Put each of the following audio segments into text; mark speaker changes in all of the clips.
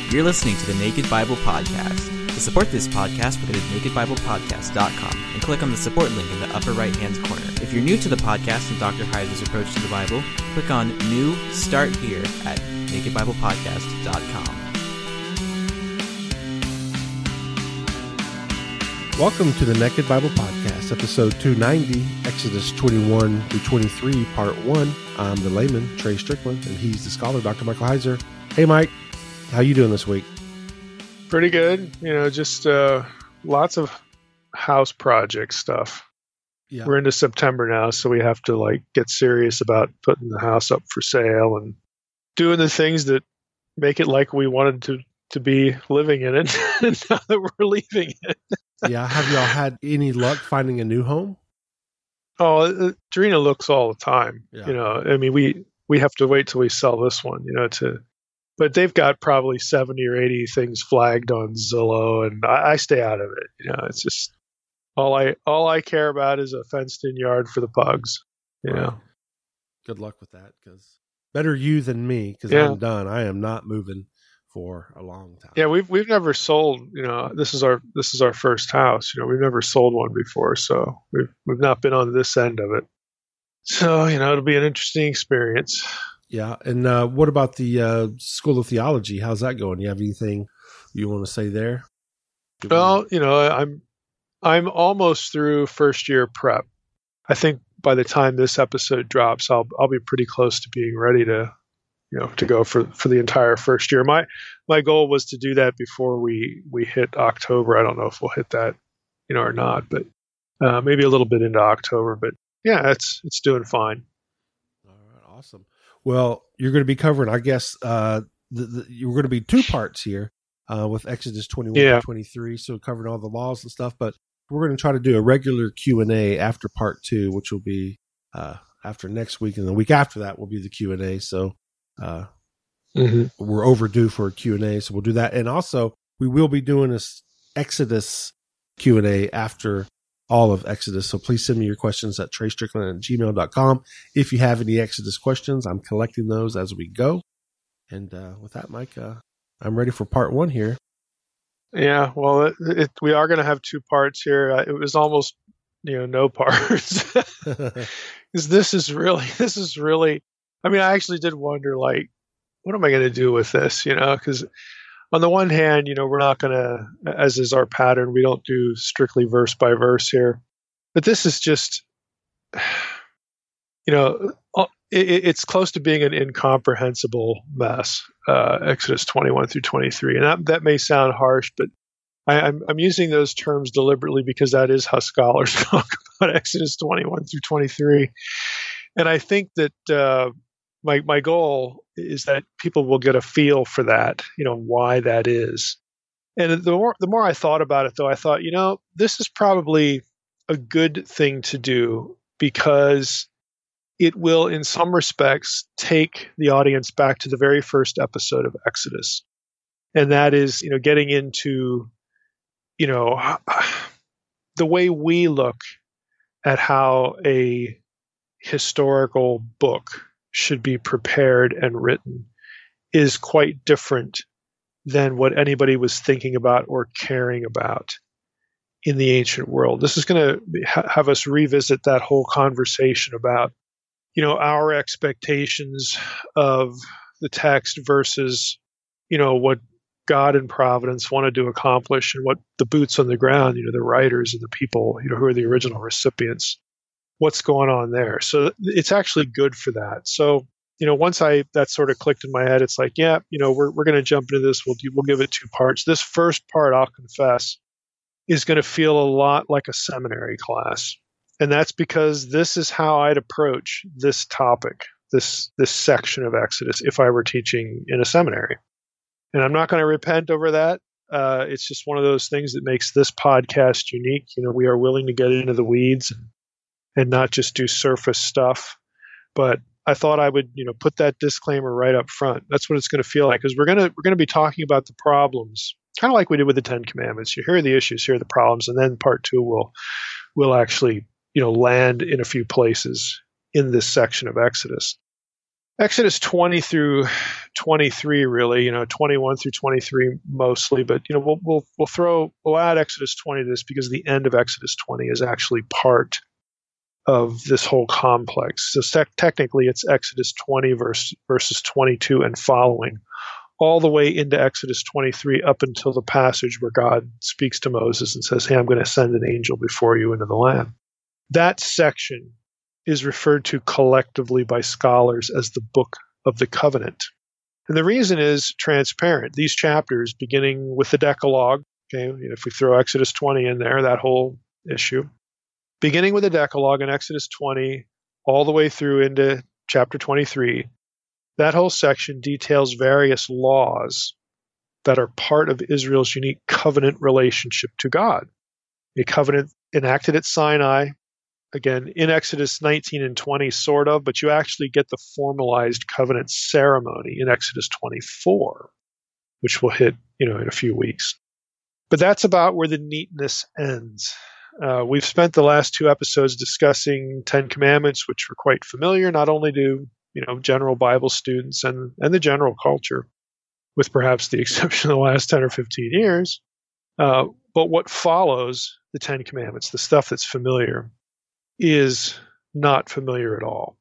Speaker 1: You're listening to the Naked Bible Podcast. To support this podcast, go to nakedbiblepodcast.com and click on the support link in the upper right-hand corner. If you're new to the podcast and Dr. Heiser's approach to the Bible, click on New Start Here at nakedbiblepodcast.com.
Speaker 2: Welcome to the Naked Bible Podcast, episode 290, Exodus 21 through 23, part 1. I'm the layman, Trey Strickland, and he's the scholar, Dr. Michael Heiser. Hey, Mike, how you doing this week?
Speaker 3: Pretty good. Just lots of house project stuff.
Speaker 2: Yeah.
Speaker 3: We're into September now, so we have to get serious about putting the house up for sale and doing the things that make it like we wanted to be living in it now that we're leaving it.
Speaker 2: Yeah. Have y'all had any luck finding a new home?
Speaker 3: Oh, Drina looks all the time.
Speaker 2: Yeah.
Speaker 3: We have to wait till we sell this one, but they've got probably 70 or 80 things flagged on Zillow, and I stay out of it. It's just all I care about is a fenced in yard for the pugs.
Speaker 2: Right. Good luck with that, because better you than me, because
Speaker 3: Yeah.
Speaker 2: I'm done. I am not moving for a long time.
Speaker 3: Yeah, we've never sold. This is our first house. We've never sold one before, so we've not been on this end of it. So it'll be an interesting experience.
Speaker 2: Yeah. And what about the School of Theology? How's that going? You have anything you want to say there?
Speaker 3: Well, I'm almost through first year prep. I think by the time this episode drops, I'll be pretty close to being ready to go for the entire first year. My goal was to do that before we hit October. I don't know if we'll hit that, or not, but maybe a little bit into October. But yeah, it's doing fine.
Speaker 2: All right, awesome. Well, you're going to be covering, I guess, you're going to be two parts here with Exodus 21 to 23. So covering all the laws and stuff, but we're going to try to do a regular Q&A after part 2, which will be after next week, and the week after that will be the Q&A. So we're overdue for a Q&A, so we'll do that. And also, we will be doing this Exodus Q&A after all of Exodus. So please send me your questions at treystrickland@gmail.com. If you have any Exodus questions, I'm collecting those as we go. And with that, Mike, I'm ready for part 1 here.
Speaker 3: Yeah, well, we are going to have 2 parts here. It was almost, no parts. Because this is really, I actually did wonder, what am I going to do with this? Because on the one hand, we're not going to, as is our pattern, we don't do strictly verse by verse here. But this is just, it's close to being an incomprehensible mess, Exodus 21 through 23. And that may sound harsh, but I'm using those terms deliberately because that is how scholars talk about Exodus 21 through 23. And I think that my goal is that people will get a feel for that, why that is. And the more I thought about it, though, I thought, this is probably a good thing to do because it will, in some respects, take the audience back to the very first episode of Exodus. And that is, getting into, the way we look at how a historical book should be prepared and written is quite different than what anybody was thinking about or caring about in the ancient world. This is going to have us revisit that whole conversation about, our expectations of the text versus, what God and Providence wanted to accomplish and what the boots on the ground, the writers and the people, who are the original recipients, what's going on there. So it's actually good for that. So, once that sort of clicked in my head, it's like, yeah, we're going to jump into this. We'll give it 2 parts. This first part, I'll confess, is going to feel a lot like a seminary class. And that's because this is how I'd approach this topic, this section of Exodus, if I were teaching in a seminary. And I'm not going to repent over that. It's just one of those things that makes this podcast unique. We are willing to get into the weeds and not just do surface stuff. But I thought I would, put that disclaimer right up front. That's what it's going to feel like, because we're going to be talking about the problems, kind of like we did with the 10 Commandments. Here are the issues, here are the problems, and then part 2 will actually, land in a few places in this section of Exodus. Exodus 20 through 23, really, 21 through 23 mostly, but we'll add Exodus 20 to this because the end of Exodus 20 is actually part of this whole complex. So technically, it's Exodus 20 verses 22 and following, all the way into Exodus 23 up until the passage where God speaks to Moses and says, "Hey, I'm going to send an angel before you into the land." That section is referred to collectively by scholars as the Book of the Covenant. And the reason is transparent. These chapters, beginning with the Decalogue, okay, if we throw Exodus 20 in there, that whole issue, beginning with the Decalogue in Exodus 20, all the way through into chapter 23, that whole section details various laws that are part of Israel's unique covenant relationship to God. A covenant enacted at Sinai, again, in Exodus 19 and 20, sort of, but you actually get the formalized covenant ceremony in Exodus 24, which we'll hit, in a few weeks. But that's about where the neatness ends. We've spent the last two episodes discussing Ten Commandments, which were quite familiar, not only to, general Bible students and the general culture, with perhaps the exception of the last 10 or 15 years. But what follows the Ten Commandments, the stuff that's familiar, is not familiar at all.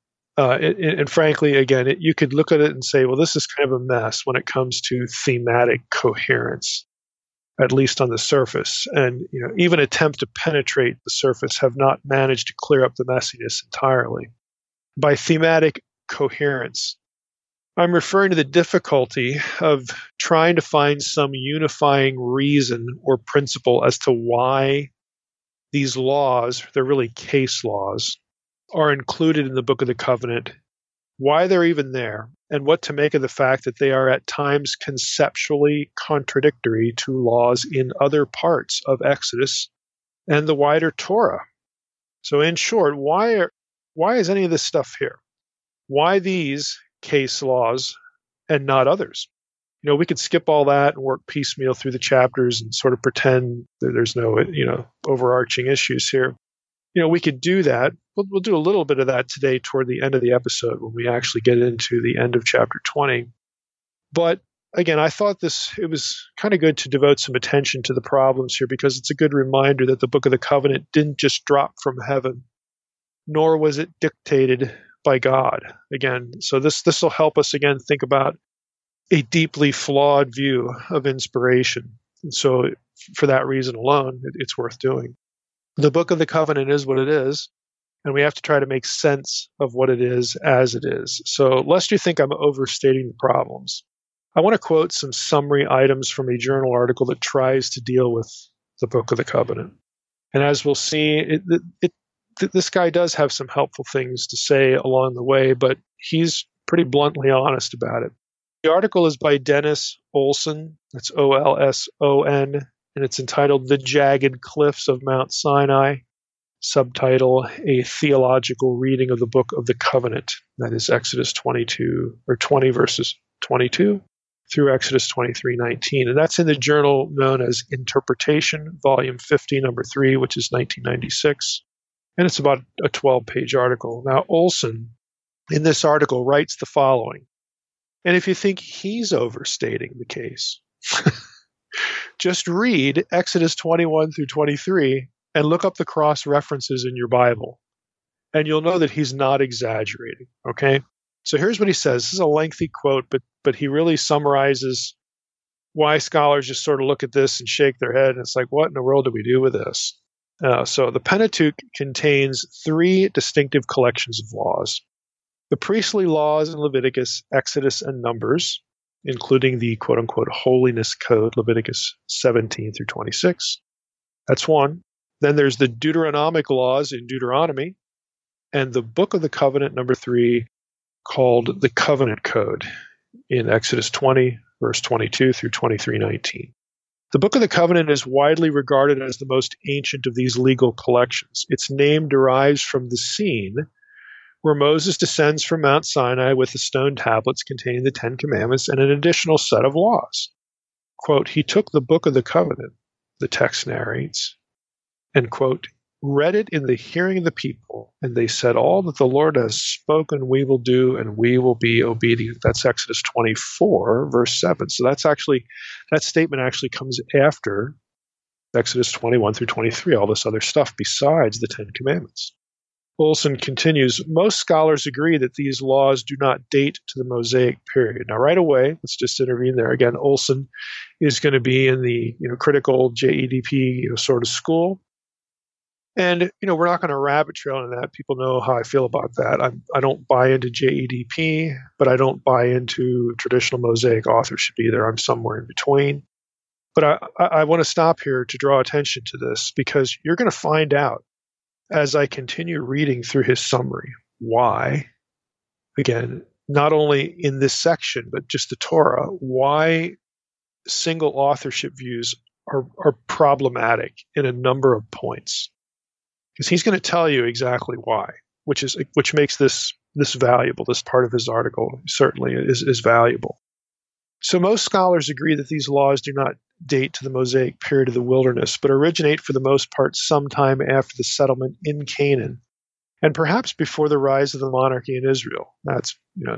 Speaker 3: And frankly, again, you could look at it and say, well, this is kind of a mess when it comes to thematic coherence, at least on the surface. And even attempt to penetrate the surface have not managed to clear up the messiness entirely. By thematic coherence, I'm referring to the difficulty of trying to find some unifying reason or principle as to why these laws, they're really case laws, are included in the Book of the Covenant, why they're even there, and what to make of the fact that they are at times conceptually contradictory to laws in other parts of Exodus and the wider Torah. So in short, why is any of this stuff here? Why these case laws and not others? We could skip all that and work piecemeal through the chapters and sort of pretend that there's no, overarching issues here. We could do that. We'll do a little bit of that today toward the end of the episode when we actually get into the end of chapter 20. But again, I thought it was kind of good to devote some attention to the problems here because it's a good reminder that the Book of the Covenant didn't just drop from heaven, nor was it dictated by God. Again, so this will help us again think about a deeply flawed view of inspiration. And so for that reason alone, it's worth doing. The Book of the Covenant is what it is, and we have to try to make sense of what it is as it is. So lest you think I'm overstating the problems, I want to quote some summary items from a journal article that tries to deal with the Book of the Covenant. And as we'll see, this guy does have some helpful things to say along the way, but he's pretty bluntly honest about it. The article is by Dennis Olson, that's Olson, and it's entitled The Jagged Cliffs of Mount Sinai, subtitle, A Theological Reading of the Book of the Covenant, that is Exodus 20 verses 22 through Exodus 23:19. And that's in the journal known as Interpretation, Volume 50, Number 3, which is 1996. And it's about a 12-page article. Now, Olson, in this article, writes the following. And if you think he's overstating the case, just read Exodus 21 through 23 and look up the cross references in your Bible. And you'll know that he's not exaggerating, okay? So here's what he says. This is a lengthy quote, but he really summarizes why scholars just sort of look at this and shake their head. And it's like, what in the world do we do with this? So the Pentateuch contains 3 distinctive collections of laws. The priestly laws in Leviticus, Exodus, and Numbers, including the quote-unquote holiness code, Leviticus 17 through 26. That's one. Then there's the Deuteronomic laws in Deuteronomy, and the Book of the Covenant, number 3, called the Covenant Code in Exodus 20, verse 22 through 23:19. The Book of the Covenant is widely regarded as the most ancient of these legal collections. Its name derives from the scene where Moses descends from Mount Sinai with the stone tablets containing the 10 Commandments and an additional set of laws. Quote, he took the Book of the Covenant, the text narrates, and, quote, read it in the hearing of the people, and they said, all that the Lord has spoken we will do, and we will be obedient. That's Exodus 24, verse 7. So that statement actually comes after Exodus 21 through 23, all this other stuff besides the Ten Commandments. Olson continues, most scholars agree that these laws do not date to the Mosaic period. Now, right away, let's just intervene there. Again, Olson is going to be in the critical JEDP sort of school. And, we're not going to rabbit trail into that. People know how I feel about that. I don't buy into JEDP, but I don't buy into traditional Mosaic authorship either. I'm somewhere in between. But I want to stop here to draw attention to this, because you're going to find out as I continue reading through his summary why, again, not only in this section, but just the Torah, why single authorship views are problematic in a number of points. Because he's going to tell you exactly why, which makes this valuable. This part of his article certainly is valuable. So most scholars agree that these laws do not date to the Mosaic period of the wilderness, but originate for the most part sometime after the settlement in Canaan, and perhaps before the rise of the monarchy in Israel. That's,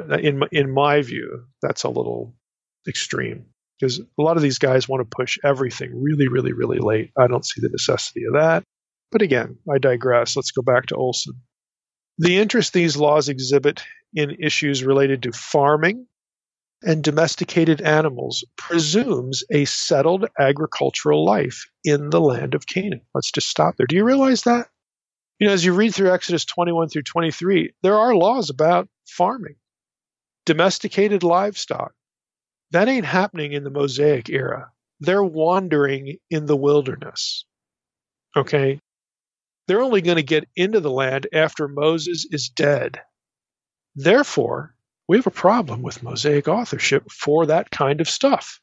Speaker 3: in my view, that's a little extreme, because a lot of these guys want to push everything really, really, really late. I don't see the necessity of that. But again, I digress. Let's go back to Olson. The interest these laws exhibit in issues related to farming and domesticated animals presumes a settled agricultural life in the land of Canaan. Let's just stop there. Do you realize that? As you read through Exodus 21 through 23, there are laws about farming, domesticated livestock. That ain't happening in the Mosaic era. They're wandering in the wilderness. Okay? They're only going to get into the land after Moses is dead. Therefore, we have a problem with Mosaic authorship for that kind of stuff.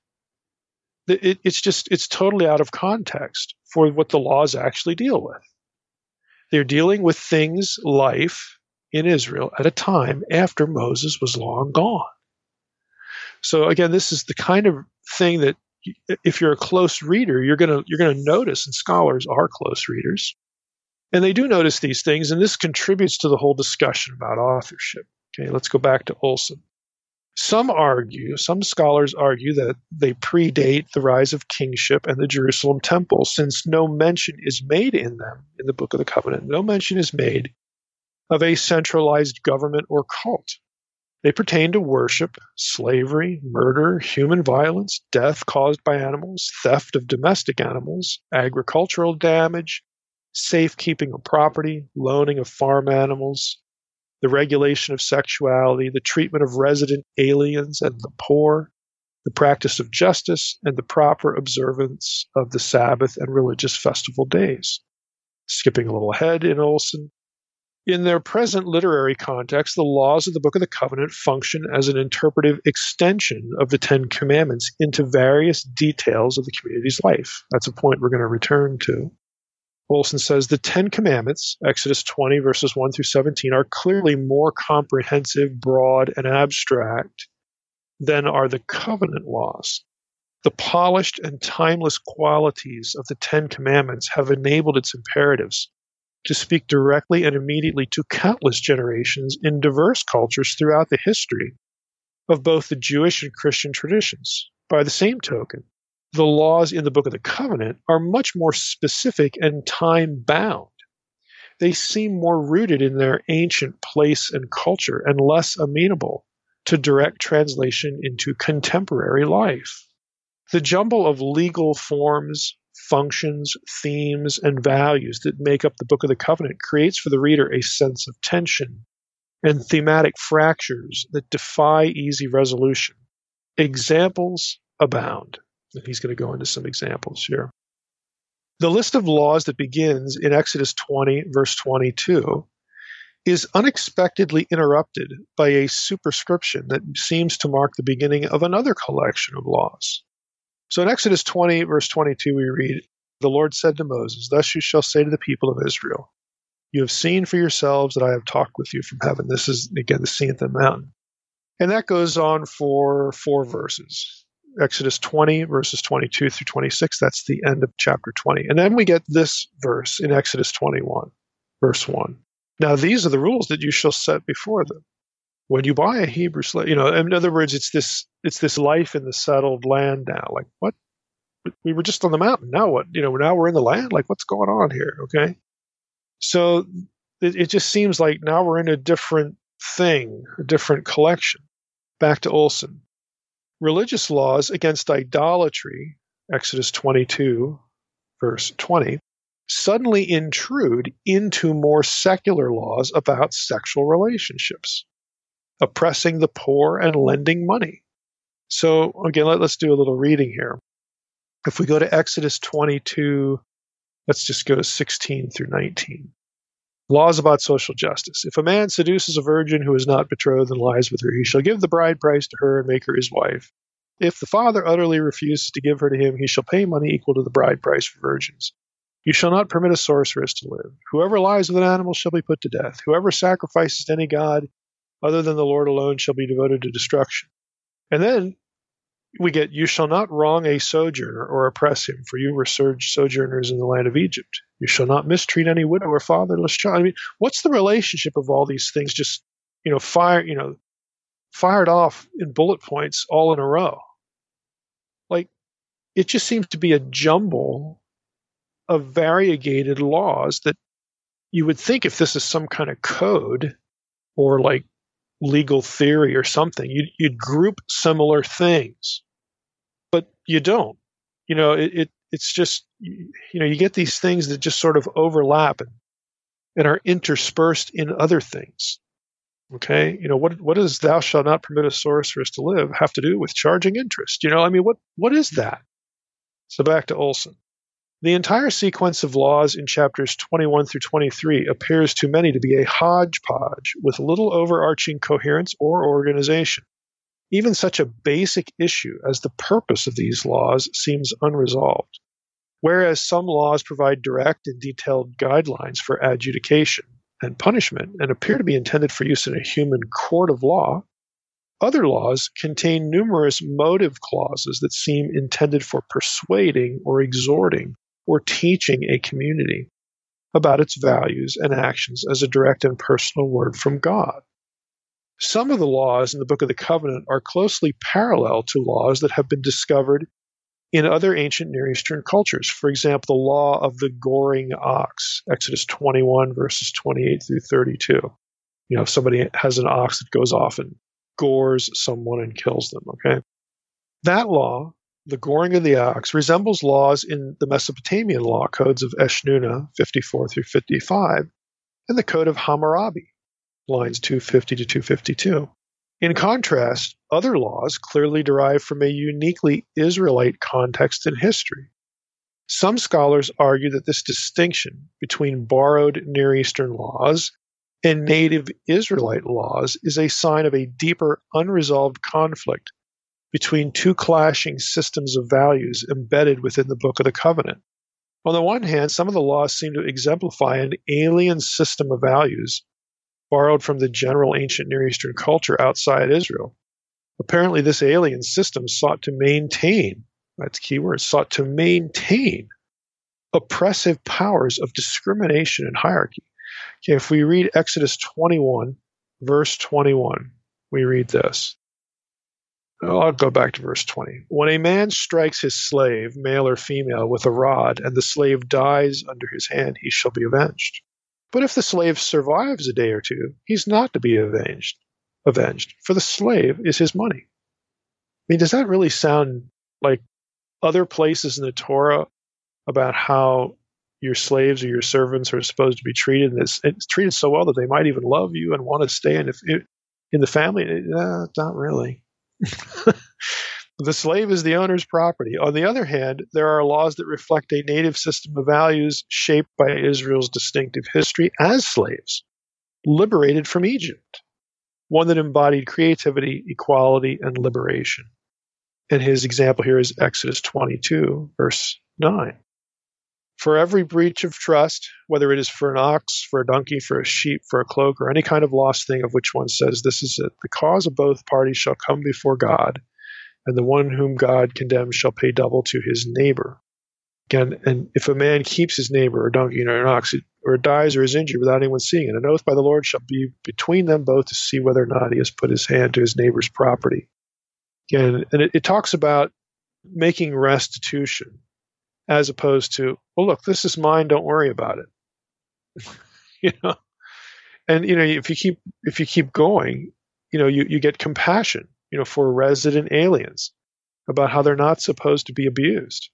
Speaker 3: It's totally out of context for what the laws actually deal with. They're dealing with things, life in Israel at a time after Moses was long gone. So again, this is the kind of thing that if you're a close reader, you're going to notice, and scholars are close readers, and they do notice these things, and this contributes to the whole discussion about authorship. Okay, let's go back to Olson. Some scholars argue that they predate the rise of kingship and the Jerusalem temple, since no mention is made in them, in the Book of the Covenant. No mention is made of a centralized government or cult. They pertain to worship, slavery, murder, human violence, death caused by animals, theft of domestic animals, agricultural damage, safekeeping of property, loaning of farm animals, the regulation of sexuality, the treatment of resident aliens and the poor, the practice of justice, and the proper observance of the Sabbath and religious festival days. Skipping a little ahead in Olson. In their present literary context, the laws of the Book of the Covenant function as an interpretive extension of the Ten Commandments into various details of the community's life. That's a point we're going to return to. Olson says the Ten Commandments, Exodus 20, verses 1 through 17, are clearly more comprehensive, broad, and abstract than are the covenant laws. The polished and timeless qualities of the Ten Commandments have enabled its imperatives to speak directly and immediately to countless generations in diverse cultures throughout the history of both the Jewish and Christian traditions. By the same token, the laws in the Book of the Covenant are much more specific and time-bound. They seem more rooted in their ancient place and culture and less amenable to direct translation into contemporary life. The jumble of legal forms, functions, themes, and values that make up the Book of the Covenant creates for the reader a sense of tension and thematic fractures that defy easy resolution. Examples abound. And he's going to go into some examples here. The list of laws that begins in Exodus 20, verse 22, is unexpectedly interrupted by a superscription that seems to mark the beginning of another collection of laws. So in Exodus 20, verse 22, we read, "The Lord said to Moses, thus you shall say to the people of Israel, you have seen for yourselves that I have talked with you from heaven." This is, again, the scene at the mountain. And that goes on for 4 verses. Exodus 20, verses 22 through 26. That's the end of chapter 20. And then we get this verse in Exodus 21, verse 1. Now these are the rules that you shall set before them. When you buy a Hebrew slave, in other words, it's this life in the settled land now. Like, what? We were just on the mountain. Now what? Now we're in the land? Like, what's going on here? Okay. So it just seems like now we're in a different thing, a different collection. Back to Olson. Religious laws against idolatry, Exodus 22, verse 20, suddenly intrude into more secular laws about sexual relationships, oppressing the poor and lending money. So again, let's do a little reading here. If we go to Exodus 22, let's just go to 16 through 19. Laws about social justice. If a man seduces a virgin who is not betrothed and lies with her, he shall give the bride price to her and make her his wife. If the father utterly refuses to give her to him, he shall pay money equal to the bride price for virgins. You shall not permit a sorceress to live. Whoever lies with an animal shall be put to death. Whoever sacrifices to any god other than the Lord alone shall be devoted to destruction. And then we get, you shall not wrong a sojourner or oppress him, for you were sojourners in the land of Egypt. You shall not mistreat any widow or fatherless child. I mean, what's the relationship of all these things just, fired off in bullet points all in a row? Like, it just seems to be a jumble of variegated laws that you would think if this is some kind of code or like legal theory or something, you'd group similar things, but you don't. It's just, you get these things that just sort of overlap and are interspersed in other things. Okay, what does "thou shalt not permit a sorceress to live" have to do with charging interest? What is that? So back to Olson. The entire sequence of laws in chapters 21 through 23 appears to many to be a hodgepodge with little overarching coherence or organization. Even such a basic issue as the purpose of these laws seems unresolved. Whereas some laws provide direct and detailed guidelines for adjudication and punishment and appear to be intended for use in a human court of law, other laws contain numerous motive clauses that seem intended for persuading or exhorting or teaching a community about its values and actions as a direct and personal word from God. Some of the laws in the Book of the Covenant are closely parallel to laws that have been discovered in other ancient Near Eastern cultures. For example, the law of the goring ox, Exodus 21, verses 28 through 32. If somebody has an ox that goes off and gores someone and kills them, okay? That law, the goring of the ox, resembles laws in the Mesopotamian law codes of Eshnunna, 54 through 55, and the Code of Hammurabi, lines 250 to 252. In contrast, other laws clearly derive from a uniquely Israelite context and history. Some scholars argue that this distinction between borrowed Near Eastern laws and native Israelite laws is a sign of a deeper, unresolved conflict between two clashing systems of values embedded within the Book of the Covenant. On the one hand, some of the laws seem to exemplify an alien system of values borrowed from the general ancient Near Eastern culture outside Israel. Apparently, this alien system sought to maintain, that's key word, sought to maintain oppressive powers of discrimination and hierarchy. Okay, if we read Exodus 21, verse 21, we read this. I'll go back to verse 20. When a man strikes his slave, male or female, with a rod, and the slave dies under his hand, he shall be avenged. But if the slave survives a day or two, he's not to be avenged, for the slave is his money. I mean, does that really sound like other places in the Torah about how your slaves or your servants are supposed to be treated? And it's treated so well that they might even love you and want to stay in the family? Not really. The slave is the owner's property. On the other hand, there are laws that reflect a native system of values shaped by Israel's distinctive history as slaves, liberated from Egypt, one that embodied creativity, equality, and liberation. And his example here is Exodus 22, verse 9. For every breach of trust, whether it is for an ox, for a donkey, for a sheep, for a cloak, or any kind of lost thing of which one says, "This is it," the cause of both parties shall come before God, and the one whom God condemns shall pay double to his neighbor. Again, and if a man keeps his neighbor or donkey or an ox, or dies or is injured without anyone seeing it, an oath by the Lord shall be between them both to see whether or not he has put his hand to his neighbor's property. Again, and it talks about making restitution as opposed to, well, look, this is mine, don't worry about it. And if you keep going, you get compassion, for resident aliens about how they're not supposed to be abused.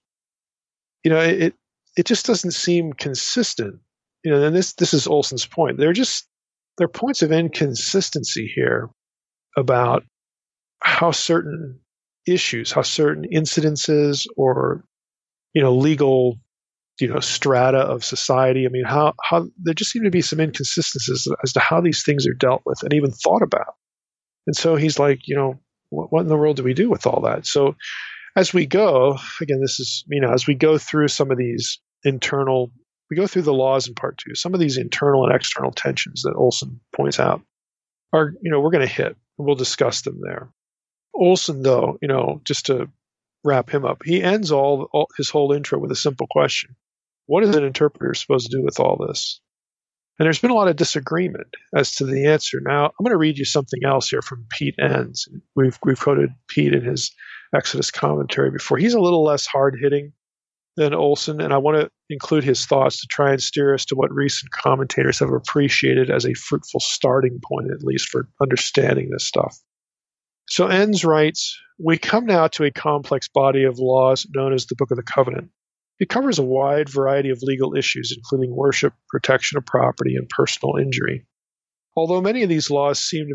Speaker 3: It just doesn't seem consistent. And this is Olson's point. There are points of inconsistency here about how certain issues, how certain incidences or legal strata of society. I mean, how there just seem to be some inconsistencies as to how these things are dealt with and even thought about. And so he's like, what in the world do we do with all that? So as we go, again, this is, as we go through some of these we go through the laws in part 2, some of these internal and external tensions that Olson points out are, we're going to hit, and we'll discuss them there. Olson, though, just to wrap him up, he ends all his whole intro with a simple question. What is an interpreter supposed to do with all this? And there's been a lot of disagreement as to the answer. Now, I'm going to read you something else here from Pete Enns. We've quoted Pete in his Exodus commentary before. He's a little less hard-hitting than Olson, and I want to include his thoughts to try and steer us to what recent commentators have appreciated as a fruitful starting point, at least for understanding this stuff. So Enns writes, we come now to a complex body of laws known as the Book of the Covenant. It covers a wide variety of legal issues, including worship, protection of property, and personal injury. Although many of these laws seem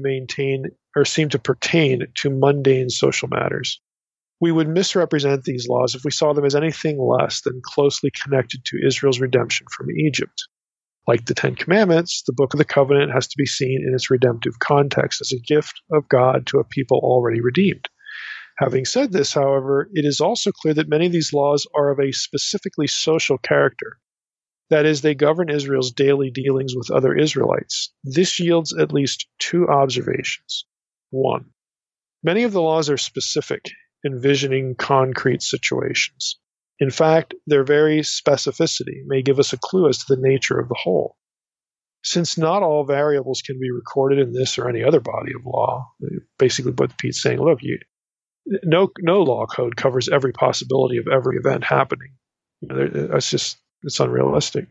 Speaker 3: to pertain to mundane social matters, we would misrepresent these laws if we saw them as anything less than closely connected to Israel's redemption from Egypt. Like the Ten Commandments, the Book of the Covenant has to be seen in its redemptive context as a gift of God to a people already redeemed. Having said this, however, it is also clear that many of these laws are of a specifically social character. That is, they govern Israel's daily dealings with other Israelites. This yields at least 2 observations. 1, many of the laws are specific, envisioning concrete situations. In fact, their very specificity may give us a clue as to the nature of the whole. Since not all variables can be recorded in this or any other body of law, basically what Pete's saying, look, no law code covers every possibility of every event happening. It's unrealistic.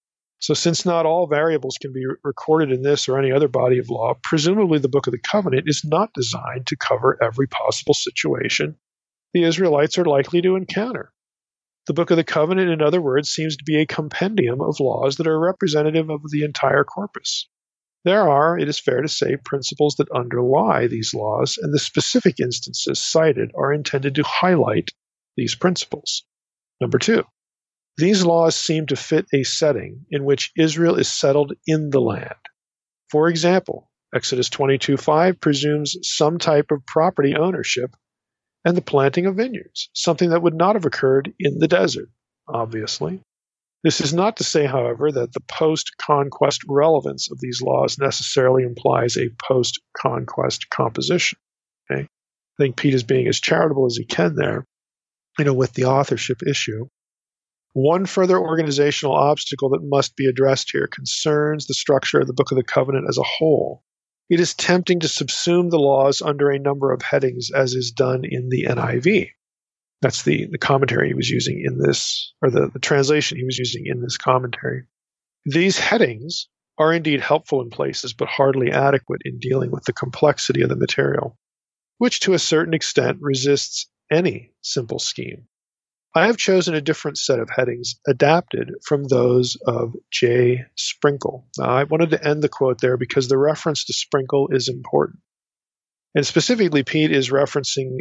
Speaker 3: So since not all variables can be recorded in this or any other body of law, presumably the Book of the Covenant is not designed to cover every possible situation the Israelites are likely to encounter. The Book of the Covenant, in other words, seems to be a compendium of laws that are representative of the entire corpus. There are, it is fair to say, principles that underlie these laws, and the specific instances cited are intended to highlight these principles. Number 2, these laws seem to fit a setting in which Israel is settled in the land. For example, Exodus 22:5 presumes some type of property ownership and the planting of vineyards, something that would not have occurred in the desert, obviously. This is not to say, however, that the post-conquest relevance of these laws necessarily implies a post-conquest composition. Okay? I think Pete is being as charitable as he can there, with the authorship issue. One further organizational obstacle that must be addressed here concerns the structure of the Book of the Covenant as a whole. It is tempting to subsume the laws under a number of headings, as is done in the NIV. That's the commentary he was using in this, or the translation he was using in this commentary. These headings are indeed helpful in places, but hardly adequate in dealing with the complexity of the material, which to a certain extent resists any simple scheme. I have chosen a different set of headings adapted from those of J. Sprinkle. Now, I wanted to end the quote there because the reference to Sprinkle is important. And specifically, Pete is referencing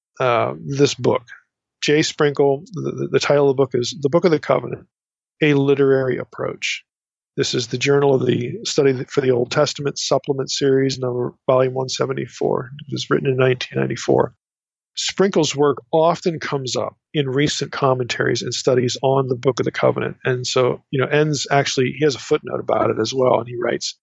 Speaker 3: this book. J. Sprinkle, the title of the book is The Book of the Covenant, A Literary Approach. This is the Journal of the Study for the Old Testament Supplement Series, volume 174. It was written in 1994. Sprinkle's work often comes up in recent commentaries and studies on the Book of the Covenant. And so, Enns actually, he has a footnote about it as well. And he writes,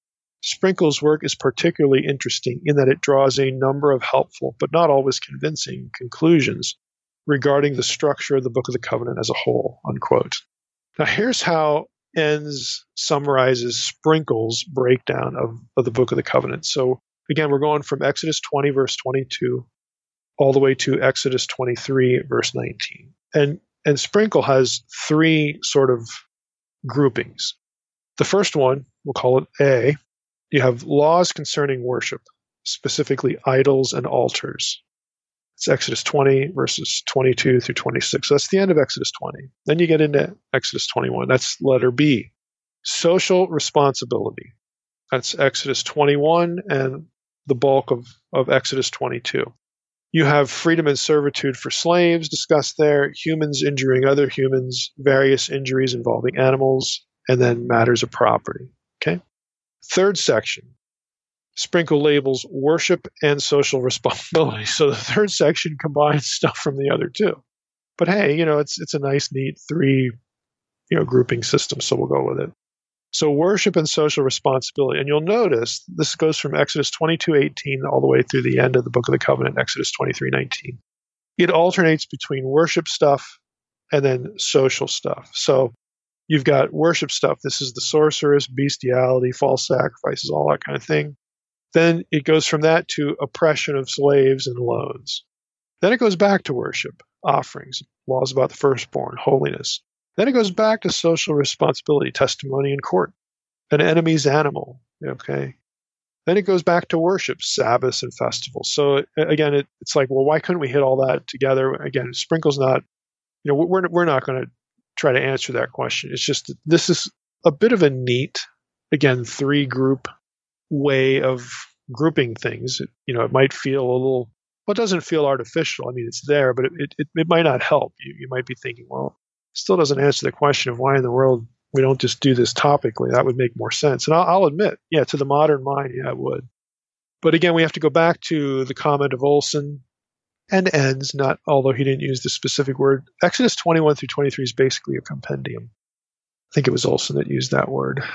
Speaker 3: Sprinkle's work is particularly interesting in that it draws a number of helpful, but not always convincing, conclusions regarding the structure of the Book of the Covenant as a whole, unquote. Now, here's how Enns summarizes Sprinkle's breakdown of the Book of the Covenant. So, again, we're going from Exodus 20, verse 22, all the way to Exodus 23, verse 19. And Sprinkle has three sort of groupings. The first one, we'll call it A. You have laws concerning worship, specifically idols and altars. It's Exodus 20, verses 22 through 26. So that's the end of Exodus 20. Then you get into Exodus 21. That's letter B. Social responsibility. That's Exodus 21 and the bulk of Exodus 22. You have freedom and servitude for slaves discussed there, humans injuring other humans, various injuries involving animals, and then matters of property. Okay? Third section, Sprinkle labels worship and social responsibility. So the third section combines stuff from the other two. But hey, it's a nice, neat three, grouping system, so we'll go with it. So worship and social responsibility. And you'll notice this goes from Exodus 22:18 all the way through the end of the Book of the Covenant, Exodus 23:19. It alternates between worship stuff and then social stuff. So you've got worship stuff. This is the sorceress, bestiality, false sacrifices, all that kind of thing. Then it goes from that to oppression of slaves and loans. Then it goes back to worship, offerings, laws about the firstborn, holiness. Then it goes back to social responsibility, testimony in court, an enemy's animal. Okay. Then it goes back to worship, Sabbaths and festivals. So again, it's like, well, why couldn't we hit all that together? Again, Sprinkle's not, we're not going to try to answer that question. It's just that this is a bit of a neat, again, three group way of grouping things. It might feel a little, well, it doesn't feel artificial. I mean, it's there, but it might not help. You might be thinking, well, it still doesn't answer the question of why in the world we don't just do this topically. That would make more sense. And I'll admit, yeah, to the modern mind, yeah, it would. But again, we have to go back to the comment of Olson and Enns, although he didn't use the specific word. Exodus 21 through 23 is basically a compendium. I think it was Olson that used that word,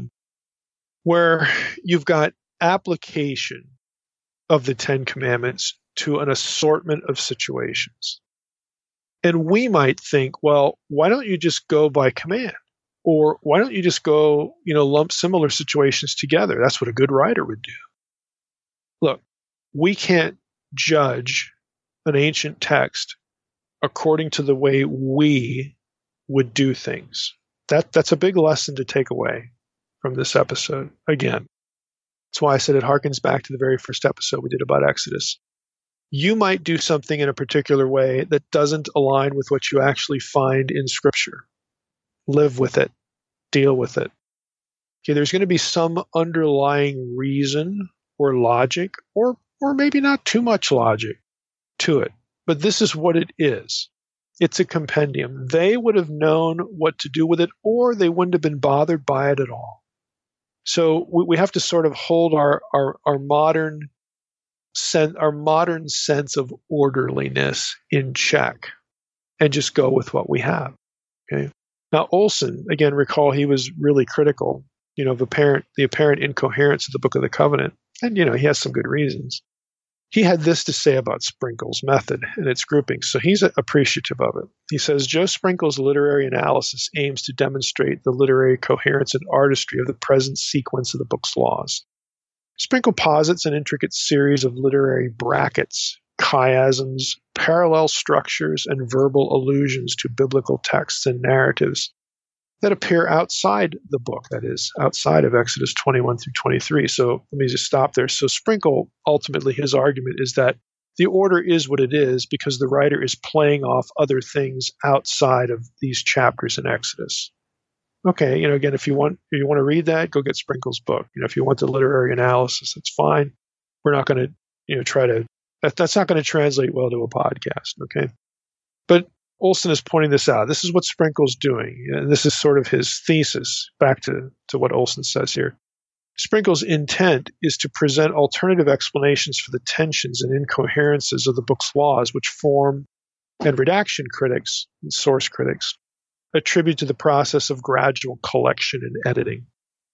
Speaker 3: where you've got application of the Ten Commandments to an assortment of situations. And we might think, well, why don't you just go by command? Or why don't you just go, lump similar situations together? That's what a good writer would do. Look, we can't judge an ancient text according to the way we would do things. That's a big lesson to take away from this episode. Again, that's why I said it harkens back to the very first episode we did about Exodus. You might do something in a particular way that doesn't align with what you actually find in Scripture. Live with it. Deal with it. Okay, there's going to be some underlying reason or logic, or maybe not too much logic to it. But this is what it is. It's a compendium. They would have known what to do with it, or they wouldn't have been bothered by it at all. So we have to sort of hold our modern sense of orderliness in check and just go with what we have. Okay. Now, Olson, again, recall he was really critical, of the apparent incoherence of the Book of the Covenant. And, he has some good reasons. He had this to say about Sprinkle's method and its grouping, so he's appreciative of it. He says, Joe Sprinkle's literary analysis aims to demonstrate the literary coherence and artistry of the present sequence of the book's laws. Sprinkle posits an intricate series of literary brackets, chiasms, parallel structures, and verbal allusions to biblical texts and narratives that appear outside the book, that is, outside of Exodus 21 through 23. So let me just stop there. So Sprinkle, ultimately, his argument is that the order is what it is because the writer is playing off other things outside of these chapters in Exodus. Okay, again, if you want to read that, go get Sprinkle's book. If you want the literary analysis, that's fine. We're not going to, try to, that's not going to translate well to a podcast, okay? But Olson is pointing this out. This is what Sprinkle's doing. And this is sort of his thesis, back to what Olson says here. Sprinkle's intent is to present alternative explanations for the tensions and incoherences of the book's laws, which form and redaction critics and source critics attribute to the process of gradual collection and editing.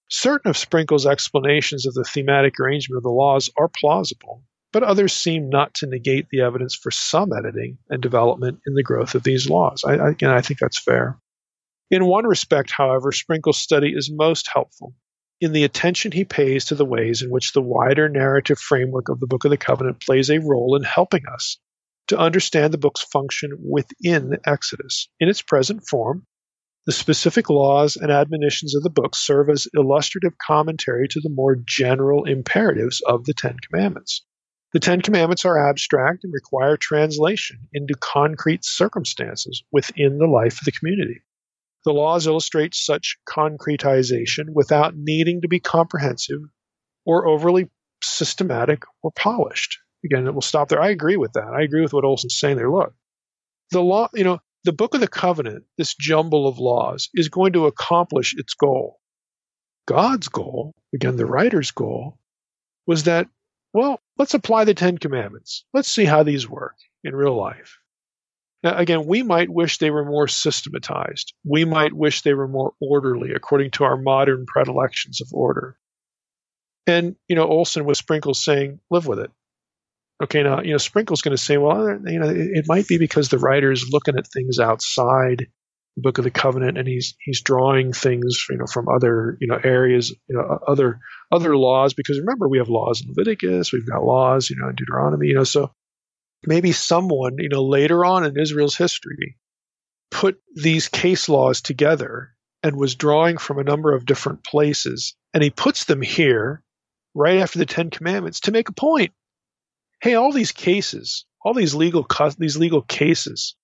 Speaker 3: Certain of Sprinkle's explanations of the thematic arrangement of the laws are plausible, but others seem not to negate the evidence for some editing and development in the growth of these laws. I think that's fair. In one respect, however, Sprinkle's study is most helpful in the attention he pays to the ways in which the wider narrative framework of the Book of the Covenant plays a role in helping us to understand the book's function within Exodus. In its present form, the specific laws and admonitions of the book serve as illustrative commentary to the more general imperatives of the Ten Commandments. The Ten Commandments are abstract and require translation into concrete circumstances within the life of the community. The laws illustrate such concretization without needing to be comprehensive or overly systematic or polished. Again, we'll stop there. I agree with that. I agree with what Olson's saying there. Look, the law, the Book of the Covenant, this jumble of laws, is going to accomplish its goal. God's goal, again, the writer's goal, was that, well, let's apply the Ten Commandments. Let's see how these work in real life. Now, again, we might wish they were more systematized. We might wish they were more orderly according to our modern predilections of order. And, Olson with Sprinkle saying, live with it. Okay, now, Sprinkle's going to say, well, it might be because the writer is looking at things outside the Book of the Covenant, and he's drawing things, from other, areas, other laws. Because remember, we have laws in Leviticus, we've got laws, in Deuteronomy, so maybe someone, later on in Israel's history, put these case laws together and was drawing from a number of different places, and he puts them here right after the Ten Commandments to make a point. Hey, all these cases, all these legal cases,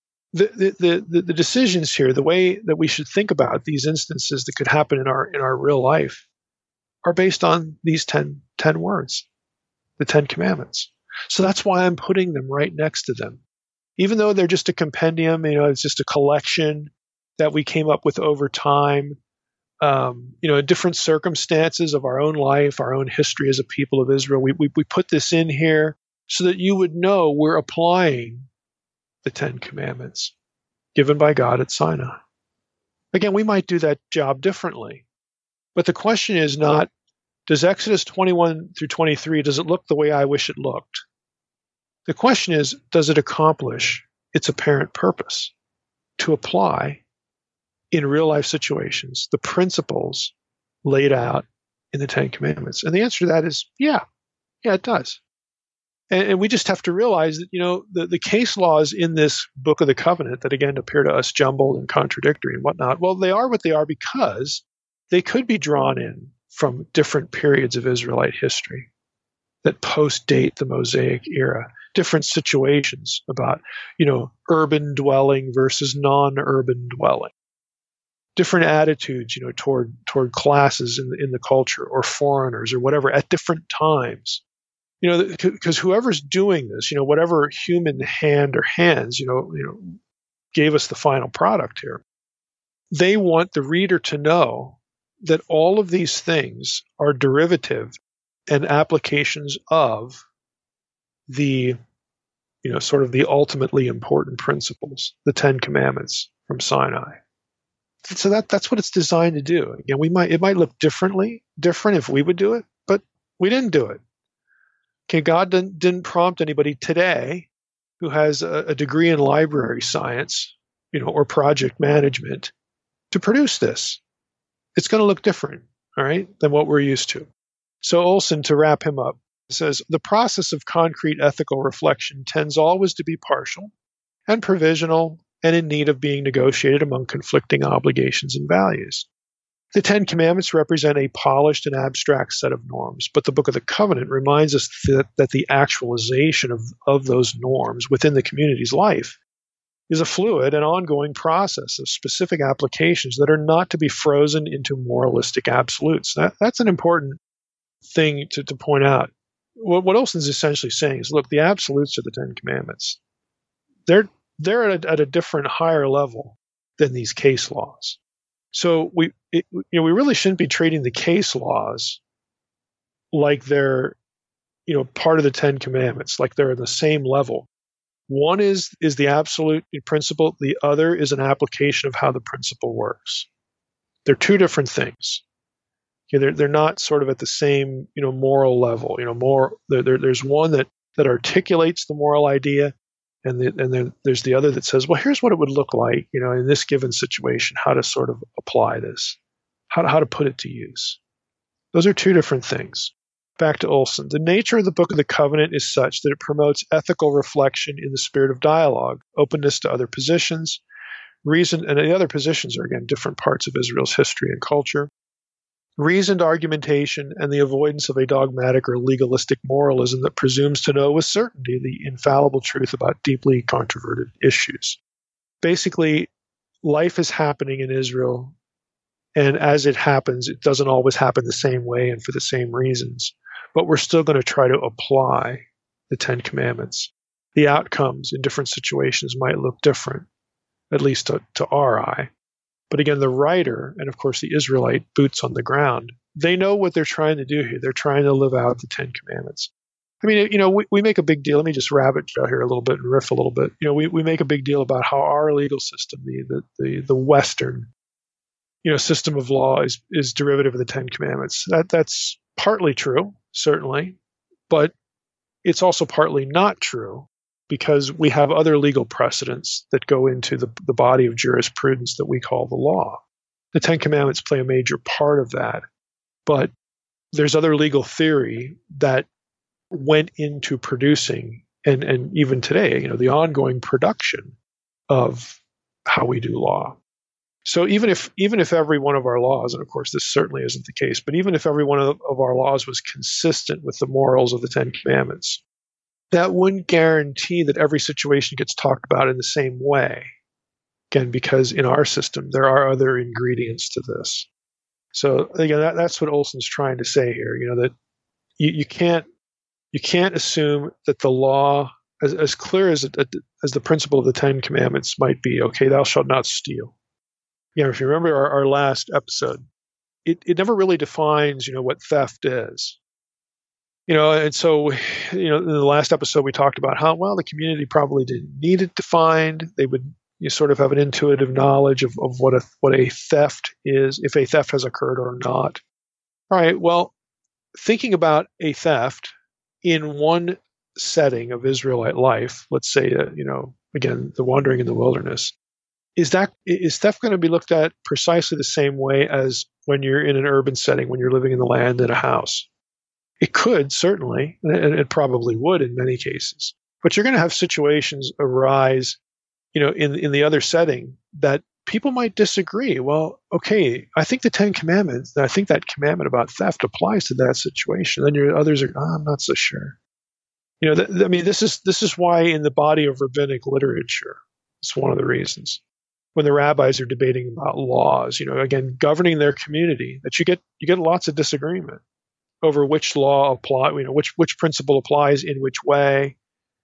Speaker 3: the decisions here, the way that we should think about these instances that could happen in our real life, are based on these 10 words, the 10 Commandments. So that's why I'm putting them right next to them, even though they're just a compendium. It's just a collection that we came up with over time. Different circumstances of our own life, our own history as a people of Israel. We put this in here so that you would know we're applying the 10 Commandments given by God at Sinai. Again, we might do that job differently. But the question is not, does Exodus 21 through 23, does it look the way I wish it looked? The question is, does it accomplish its apparent purpose to apply in real life situations the principles laid out in the Ten Commandments? And the answer to that is, yeah, it does. And we just have to realize that, the case laws in this Book of the Covenant that, again, appear to us jumbled and contradictory and whatnot, well, they are what they are because they could be drawn in from different periods of Israelite history that post-date the Mosaic era, different situations about, urban dwelling versus non-urban dwelling, different attitudes, toward classes in the culture or foreigners or whatever at different times. Because whoever's doing this, whatever human hand or hands, gave us the final product here, they want the reader to know that all of these things are derivative and applications of the, sort of the ultimately important principles, the Ten Commandments from Sinai. So that's what it's designed to do. Again, it might look different if we would do it, but we didn't do it. Okay, God didn't prompt anybody today who has a degree in library science, or project management to produce this. It's going to look different, all right, than what we're used to. So Olson, to wrap him up, says, the process of concrete ethical reflection tends always to be partial and provisional and in need of being negotiated among conflicting obligations and values. The Ten Commandments represent a polished and abstract set of norms, but the Book of the Covenant reminds us that the actualization of those norms within the community's life is a fluid and ongoing process of specific applications that are not to be frozen into moralistic absolutes. That's an important thing to point out. What Olson's essentially saying is, look, the absolutes are the Ten Commandments. They're at a different, higher level than these case laws. So we really shouldn't be treating the case laws like they're, part of the Ten Commandments, like they're at the same level. One is the absolute principle. The other is an application of how the principle works. They're two different things. They're not sort of at the same, moral level. There's one that articulates the moral idea, and then there's the other that says, well, here's what it would look like, in this given situation, how to sort of apply this, how to put it to use. Those are two different things. Back to Olson. The nature of the Book of the Covenant is such that it promotes ethical reflection in the spirit of dialogue, openness to other positions, reason, and the other positions are, again, different parts of Israel's history and culture, reasoned argumentation, and the avoidance of a dogmatic or legalistic moralism that presumes to know with certainty the infallible truth about deeply controverted issues. Basically, life is happening in Israel, and as it happens, it doesn't always happen the same way and for the same reasons. But we're still going to try to apply the Ten Commandments. The outcomes in different situations might look different, at least to our eye. But again, the writer, and of course the Israelite boots on the ground, they know what they're trying to do here. They're trying to live out the Ten Commandments. I mean, we make a big deal. Let me just rabbit trail here a little bit and riff a little bit. We make a big deal about how our legal system, the Western, system of law is derivative of the Ten Commandments. That's partly true, certainly, but it's also partly not true because we have other legal precedents that go into the body of jurisprudence that we call the law. The Ten Commandments play a major part of that, but there's other legal theory that went into producing and even today, the ongoing production of how we do law. So even if every one of our laws, and of course this certainly isn't the case, but even if every one of our laws was consistent with the morals of the Ten Commandments, that wouldn't guarantee that every situation gets talked about in the same way. Again, because in our system, there are other ingredients to this. So again, that's what Olson's trying to say here, that you can't assume that the law, as clear as the principle of the Ten Commandments might be, okay, thou shalt not steal. If you remember our last episode, it never really defines, what theft is. And so, in the last episode, we talked about how, well, the community probably didn't need it defined. They would sort of have an intuitive knowledge of what a theft is, if a theft has occurred or not. All right, well, thinking about a theft in one setting of Israelite life, let's say, again, the wandering in the wilderness, is theft going to be looked at precisely the same way as when you're in an urban setting, when you're living in the land in a house? It could, certainly, and it probably would in many cases. But you're going to have situations arise, in the other setting that people might disagree. Well, okay, I think the Ten Commandments, I think that commandment about theft applies to that situation. Then your others are, I'm not so sure. This is why in the body of rabbinic literature, it's one of the reasons. When the rabbis are debating about laws, again, governing their community, that you get lots of disagreement over which law apply, which principle applies in which way.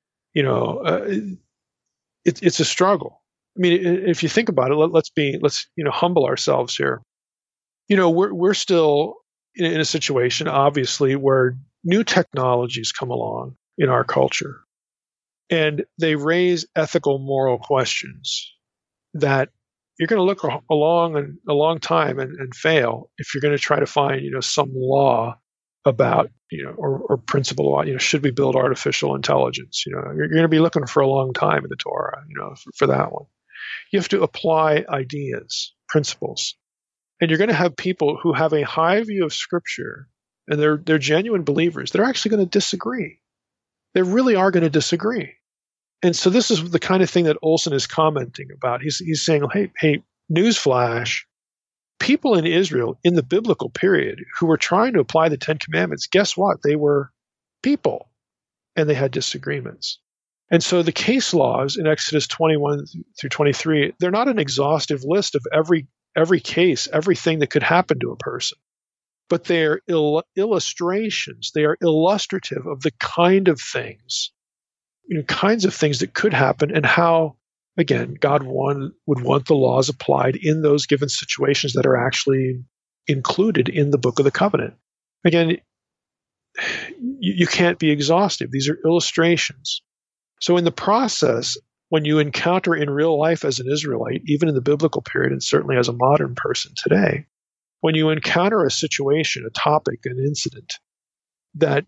Speaker 3: It's a struggle. I mean, if you think about it, let's humble ourselves here. We're still in a situation, obviously, where new technologies come along in our culture, and they raise ethical, moral questions that you're going to look a long time and fail if you're going to try to find some law about or principle law. Should we build artificial intelligence? You're going to be looking for a long time in the Torah. For that one, you have to apply ideas, principles, and you're going to have people who have a high view of Scripture and they're genuine believers. They're actually going to disagree. They really are going to disagree. And so this is the kind of thing that Olson is commenting about. He's saying, hey, newsflash, people in Israel in the biblical period who were trying to apply the Ten Commandments, guess what? They were people, and they had disagreements. And so the case laws in Exodus 21 through 23, they're not an exhaustive list of every case, everything that could happen to a person, but they're illustrations. They are illustrative of the kind of things that could happen and how, again, God would want the laws applied in those given situations that are actually included in the Book of the Covenant. Again, you can't be exhaustive. These are illustrations. So in the process, when you encounter in real life as an Israelite, even in the biblical period and certainly as a modern person today, when you encounter a situation, a topic, an incident, that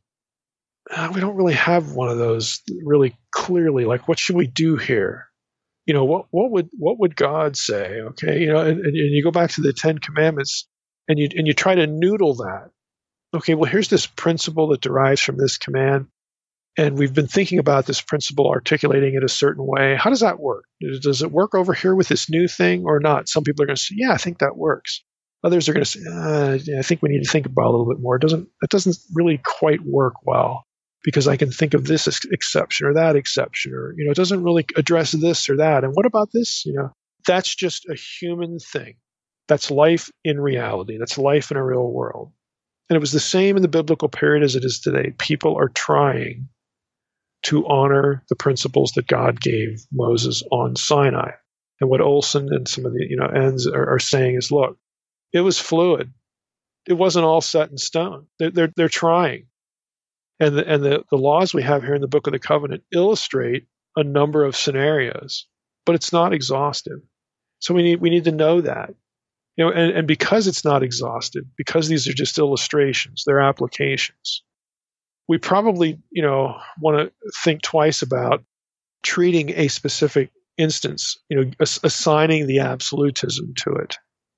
Speaker 3: we don't really have one of those really clearly, like, what should we do here? What would God say? Okay, and you go back to the Ten Commandments, and you try to noodle that. Okay, well, here's this principle that derives from this command, and we've been thinking about this principle, articulating it a certain way. How does that work? Does it work over here with this new thing or not? Some people are going to say, yeah, I think that works. Others are going to say, I think we need to think about it a little bit more. It doesn't really quite work well, because I can think of this exception or that exception, or, it doesn't really address this or that. And what about this? That's just a human thing. That's life in reality. That's life in a real world. And it was the same in the biblical period as it is today. People are trying to honor the principles that God gave Moses on Sinai. And what Olson and some of the ends are saying is, look, it was fluid. It wasn't all set in stone. They're trying. And the laws we have here in the Book of the Covenant illustrate a number of scenarios, but it's not exhaustive. So we need to know that. And because it's not exhaustive, because these are just illustrations, they're applications, we probably, want to think twice about treating a specific instance, assigning the absolutism to it,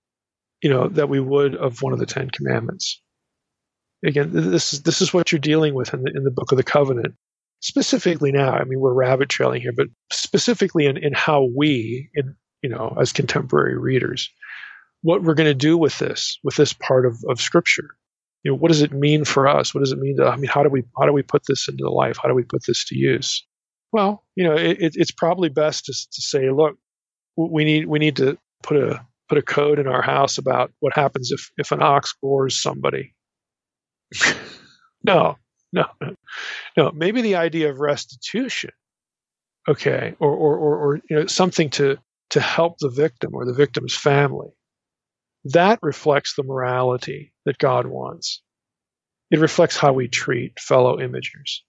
Speaker 3: that we would of one of the Ten Commandments. Again, this is what you're dealing with in the Book of the Covenant. Specifically now, I mean, we're rabbit trailing here, but specifically in how we, as contemporary readers, what we're going to do with this part of Scripture. What does it mean for us? What does it mean how do we put this into life? How do we put this to use? Well, it's probably best to say, look, we need to put a code in our house about what happens if an ox gores somebody. No. Maybe the idea of restitution, okay, or something to help the victim or the victim's family. That reflects the morality that God wants. It reflects how we treat fellow imagers.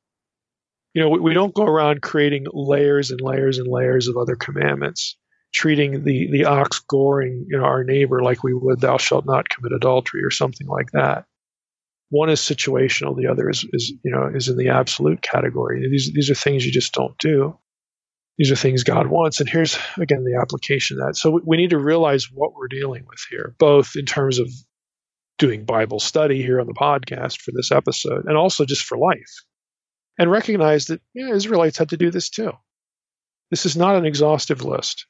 Speaker 3: We don't go around creating layers and layers and layers of other commandments, treating the ox goring our neighbor like we would thou shalt not commit adultery or something like that. One is situational, the other is in the absolute category. These are things you just don't do. These are things God wants. And here's, again, the application of that. So we need to realize what we're dealing with here, both in terms of doing Bible study here on the podcast for this episode, and also just for life. And recognize that Israelites had to do this too. This is not an exhaustive list.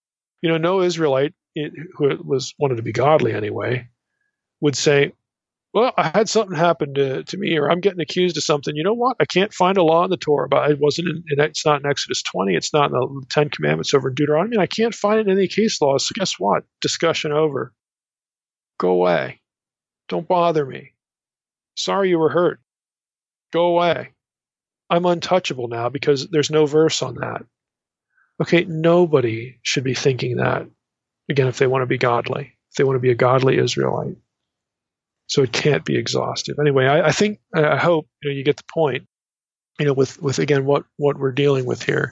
Speaker 3: No Israelite who wanted to be godly anyway would say, well, I had something happen to me, or I'm getting accused of something. You know what? I can't find a law in the Torah, but it's not in Exodus 20. It's not in the Ten Commandments over in Deuteronomy. I can't find it in any case laws. So guess what? Discussion over. Go away. Don't bother me. Sorry you were hurt. Go away. I'm untouchable now because there's no verse on that. Okay, nobody should be thinking that, again, if they want to be godly, if they want to be a godly Israelite. So it can't be exhaustive. Anyway, I hope you get the point. With again what we're dealing with here.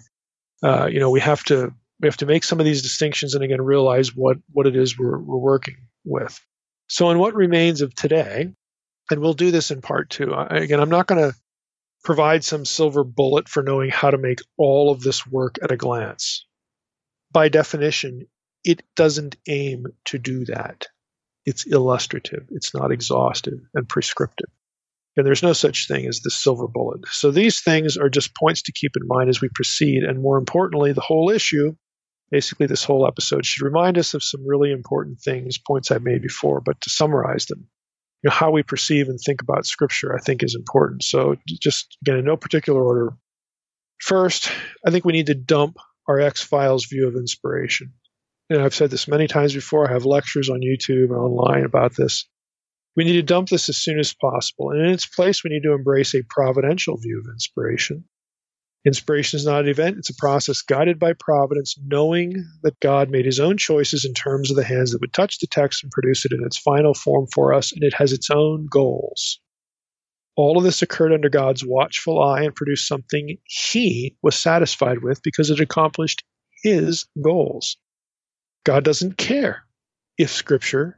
Speaker 3: We have to make some of these distinctions, and again realize what it is we're working with. So in what remains of today, and we'll do this in part 2. Again, I'm not going to provide some silver bullet for knowing how to make all of this work at a glance. By definition, it doesn't aim to do that. It's illustrative. It's not exhaustive and prescriptive. And there's no such thing as the silver bullet. So these things are just points to keep in mind as we proceed. And more importantly, the whole issue, basically this whole episode, should remind us of some really important things, points I've made before, but to summarize them. How we perceive and think about Scripture, I think, is important. So just, again, in no particular order. First, I think we need to dump our X-Files view of inspiration. I've said this many times before. I have lectures on YouTube and online about this. We need to dump this as soon as possible. And in its place, we need to embrace a providential view of inspiration. Inspiration is not an event. It's a process guided by providence, knowing that God made his own choices in terms of the hands that would touch the text and produce it in its final form for us, and it has its own goals. All of this occurred under God's watchful eye and produced something he was satisfied with because it accomplished his goals. God doesn't care if Scripture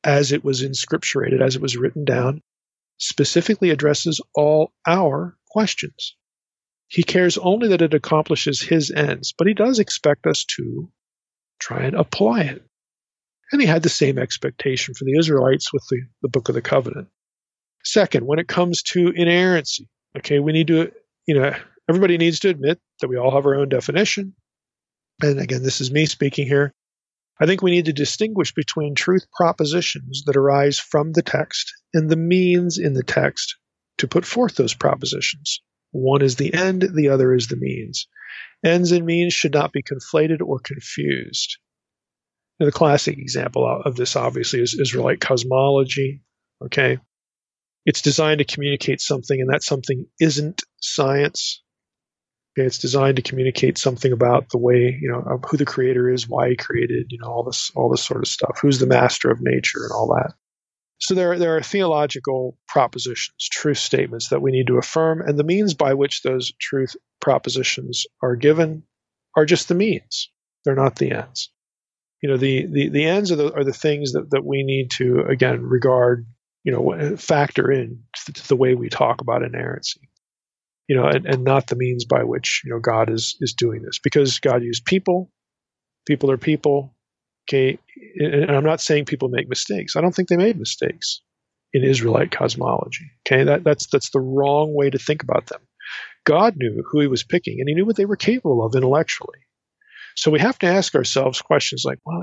Speaker 3: as it was inscripturated, as it was written down, specifically addresses all our questions. He cares only that it accomplishes his ends, but he does expect us to try and apply it. And he had the same expectation for the Israelites with the Book of the Covenant. Second, when it comes to inerrancy, okay, we need to, everybody needs to admit that we all have our own definition. And again, this is me speaking here. I think we need to distinguish between truth propositions that arise from the text and the means in the text to put forth those propositions. One is the end, the other is the means. Ends and means should not be conflated or confused. Now, the classic example of this, obviously, is Israelite cosmology. Okay, it's designed to communicate something, and that something isn't science. Okay, it's designed to communicate something about the way, of who the creator is, why he created, all this sort of stuff. Who's the master of nature and all that. So there are theological propositions, truth statements that we need to affirm, and the means by which those truth propositions are given are just the means. They're not the ends. The ends are the things that we need to, again, regard, factor in to the way we talk about inerrancy, and not the means by which, God is doing this, because God used people. People are people. Okay. And I'm not saying people make mistakes. I don't think they made mistakes in Israelite cosmology. Okay. That's the wrong way to think about them. God knew who he was picking, and he knew what they were capable of intellectually. So we have to ask ourselves questions like, well,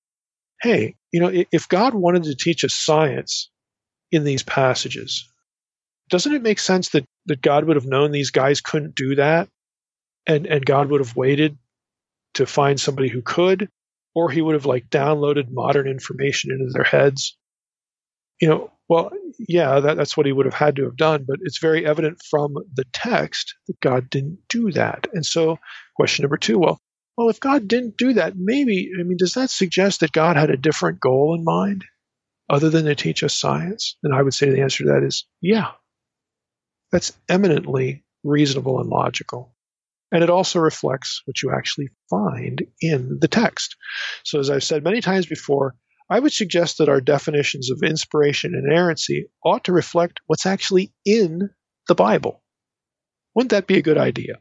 Speaker 3: if God wanted to teach us science in these passages, doesn't it make sense that God would have known these guys couldn't do that, and God would have waited to find somebody who could, or he would have downloaded modern information into their heads? Well, yeah, that's what he would have had to have done, but it's very evident from the text that God didn't do that. And so question number 2, well, if God didn't do that, does that suggest that God had a different goal in mind other than to teach us science? And I would say the answer to that is, yeah. That's eminently reasonable and logical. And it also reflects what you actually find in the text. So as I've said many times before, I would suggest that our definitions of inspiration and inerrancy ought to reflect what's actually in the Bible. Wouldn't that be a good idea?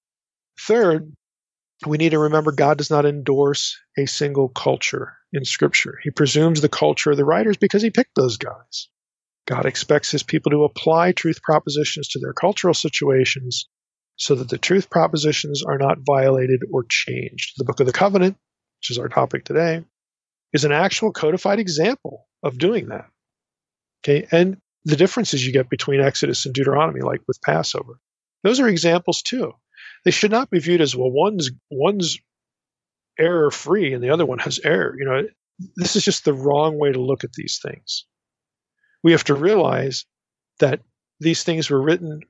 Speaker 3: Third, we need to remember God does not endorse a single culture in Scripture. He presumes the culture of the writers because he picked those guys. God expects his people to apply truth propositions to their cultural situations so that the truth propositions are not violated or changed. The Book of the Covenant, which is our topic today, is an actual codified example of doing that. Okay, and the differences you get between Exodus and Deuteronomy, like with Passover, those are examples too. They should not be viewed as, well, one's error-free and the other one has error. This is just the wrong way to look at these things. We have to realize that these things were written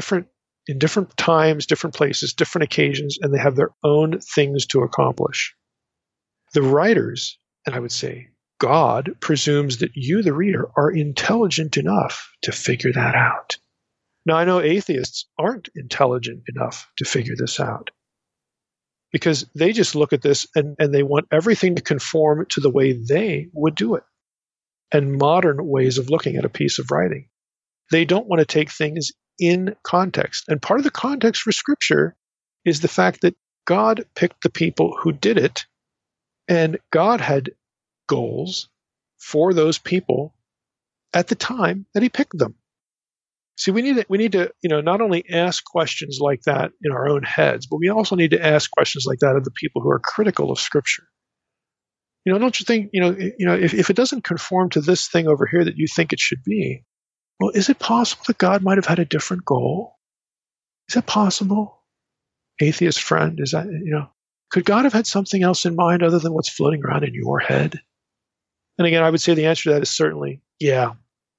Speaker 3: in different times, different places, different occasions, and they have their own things to accomplish. The writers, and I would say God, presumes that you, the reader, are intelligent enough to figure that out. Now, I know atheists aren't intelligent enough to figure this out because they just look at this and they want everything to conform to the way they would do it, and modern ways of looking at a piece of writing. They don't want to take things in context. And part of the context for Scripture is the fact that God picked the people who did it, and God had goals for those people at the time that he picked them. See, we need to not only ask questions like that in our own heads, but we also need to ask questions like that of the people who are critical of Scripture. Don't you think, if it doesn't conform to this thing over here that you think it should be, well, is it possible that God might have had a different goal? Is that possible? Atheist friend, is that, could God have had something else in mind other than what's floating around in your head? And again, I would say the answer to that is certainly, yeah.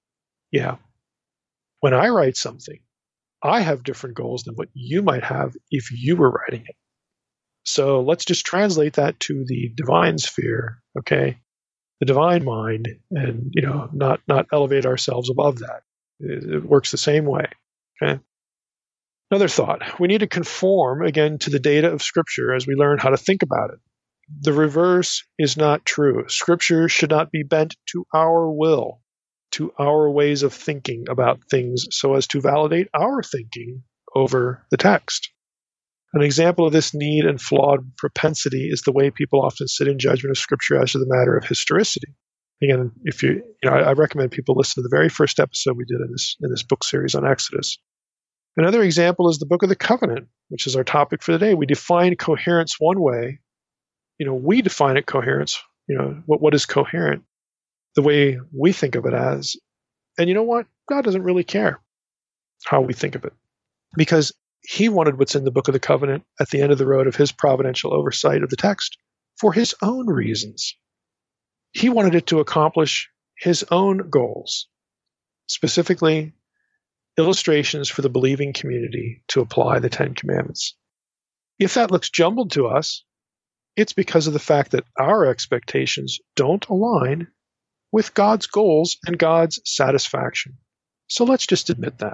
Speaker 3: When I write something, I have different goals than what you might have if you were writing it. So let's just translate that to the divine sphere, okay? The divine mind, and not elevate ourselves above that. It works the same way, okay? Another thought: we need to conform again to the data of Scripture as we learn how to think about it. The reverse is not true. Scripture should not be bent to our will, to our ways of thinking about things so as to validate our thinking over the text. An example of this need and flawed propensity is the way people often sit in judgment of Scripture as to the matter of historicity. Again, if I recommend people listen to the very first episode we did in this book series on Exodus. Another example is the Book of the Covenant, which is our topic for today. We define coherence one way. We define it coherence. What is coherent? The way we think of it as. And you know what? God doesn't really care how we think of it, because he wanted what's in the Book of the Covenant at the end of the road of his providential oversight of the text for his own reasons. He wanted it to accomplish his own goals, specifically illustrations for the believing community to apply the Ten Commandments. If that looks jumbled to us, it's because of the fact that our expectations don't align with God's goals and God's satisfaction. So let's just admit that.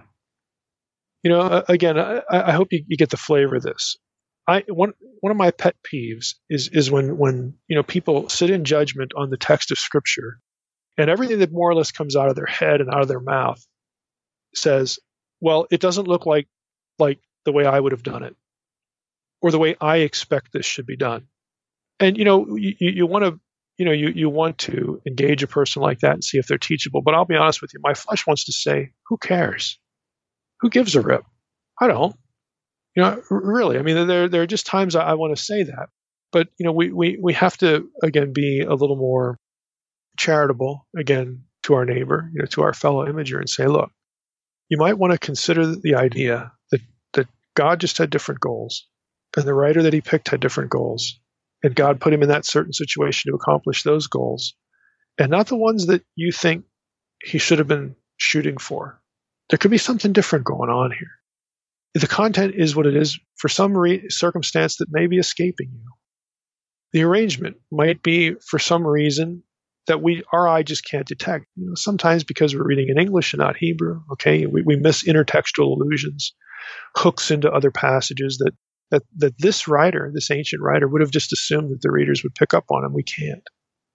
Speaker 3: Again, I hope you get the flavor of this. One of my pet peeves is when people sit in judgment on the text of Scripture, and everything that more or less comes out of their head and out of their mouth says, well, it doesn't look like the way I would have done it, or the way I expect this should be done. And you want to engage a person like that and see if they're teachable. But I'll be honest with you, my flesh wants to say, who cares? Who gives a rip? I don't. Really. I mean, there are just times I want to say that. But we have to again be a little more charitable again to our neighbor, to our fellow imager, and say, look, you might want to consider the idea that God just had different goals, and the writer that he picked had different goals, and God put him in that certain situation to accomplish those goals, and not the ones that you think he should have been shooting for. There could be something different going on here. The content is what it is for some circumstance that may be escaping you. The arrangement might be for some reason that our eye just can't detect. Sometimes because we're reading in English and not Hebrew. Okay, we miss intertextual allusions, hooks into other passages that this writer, this ancient writer, would have just assumed that the readers would pick up on, and we can't.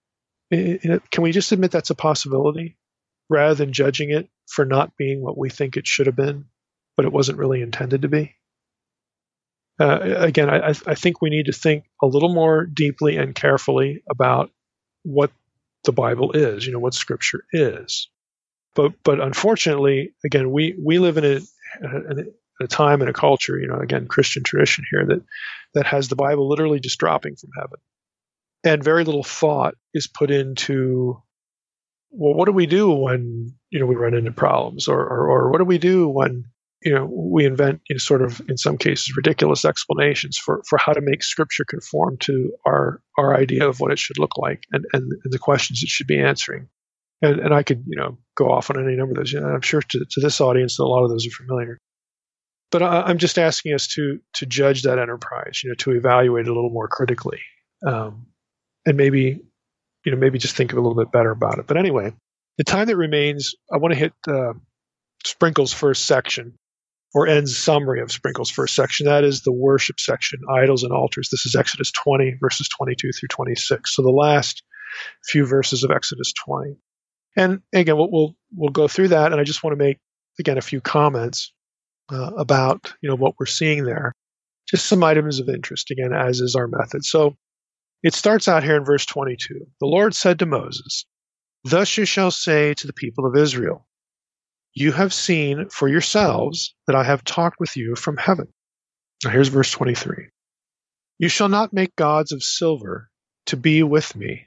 Speaker 3: Can we just admit that's a possibility, rather than judging it for not being what we think it should have been, but it wasn't really intended to be? Again, I think we need to think a little more deeply and carefully about what the Bible is, what Scripture is. But unfortunately, again, we live in a time and a culture, again, Christian tradition here, that has the Bible literally just dropping from heaven. And very little thought is put into, well, what do we do when, we run into problems? Or what do we do when, we invent, sort of, in some cases, ridiculous explanations for how to make Scripture conform to our idea of what it should look like and the questions it should be answering. And I could, go off on any number of those. I'm sure to this audience, a lot of those are familiar. But I'm just asking us to judge that enterprise, to evaluate it a little more critically, and maybe just think a little bit better about it. But anyway, the time that remains, I want to hit Sprinkle's first section, or N's summary of Sprinkle's first section. That is the worship section, idols and altars. This is Exodus 20, verses 22 through 26. So the last few verses of Exodus 20. And again, we'll go through that, and I just want to make, again, a few comments about what we're seeing there. Just some items of interest, again, as is our method. So it starts out here in verse 22. The Lord said to Moses, "Thus you shall say to the people of Israel, you have seen for yourselves that I have talked with you from heaven." Now here's verse 23. "You shall not make gods of silver to be with me,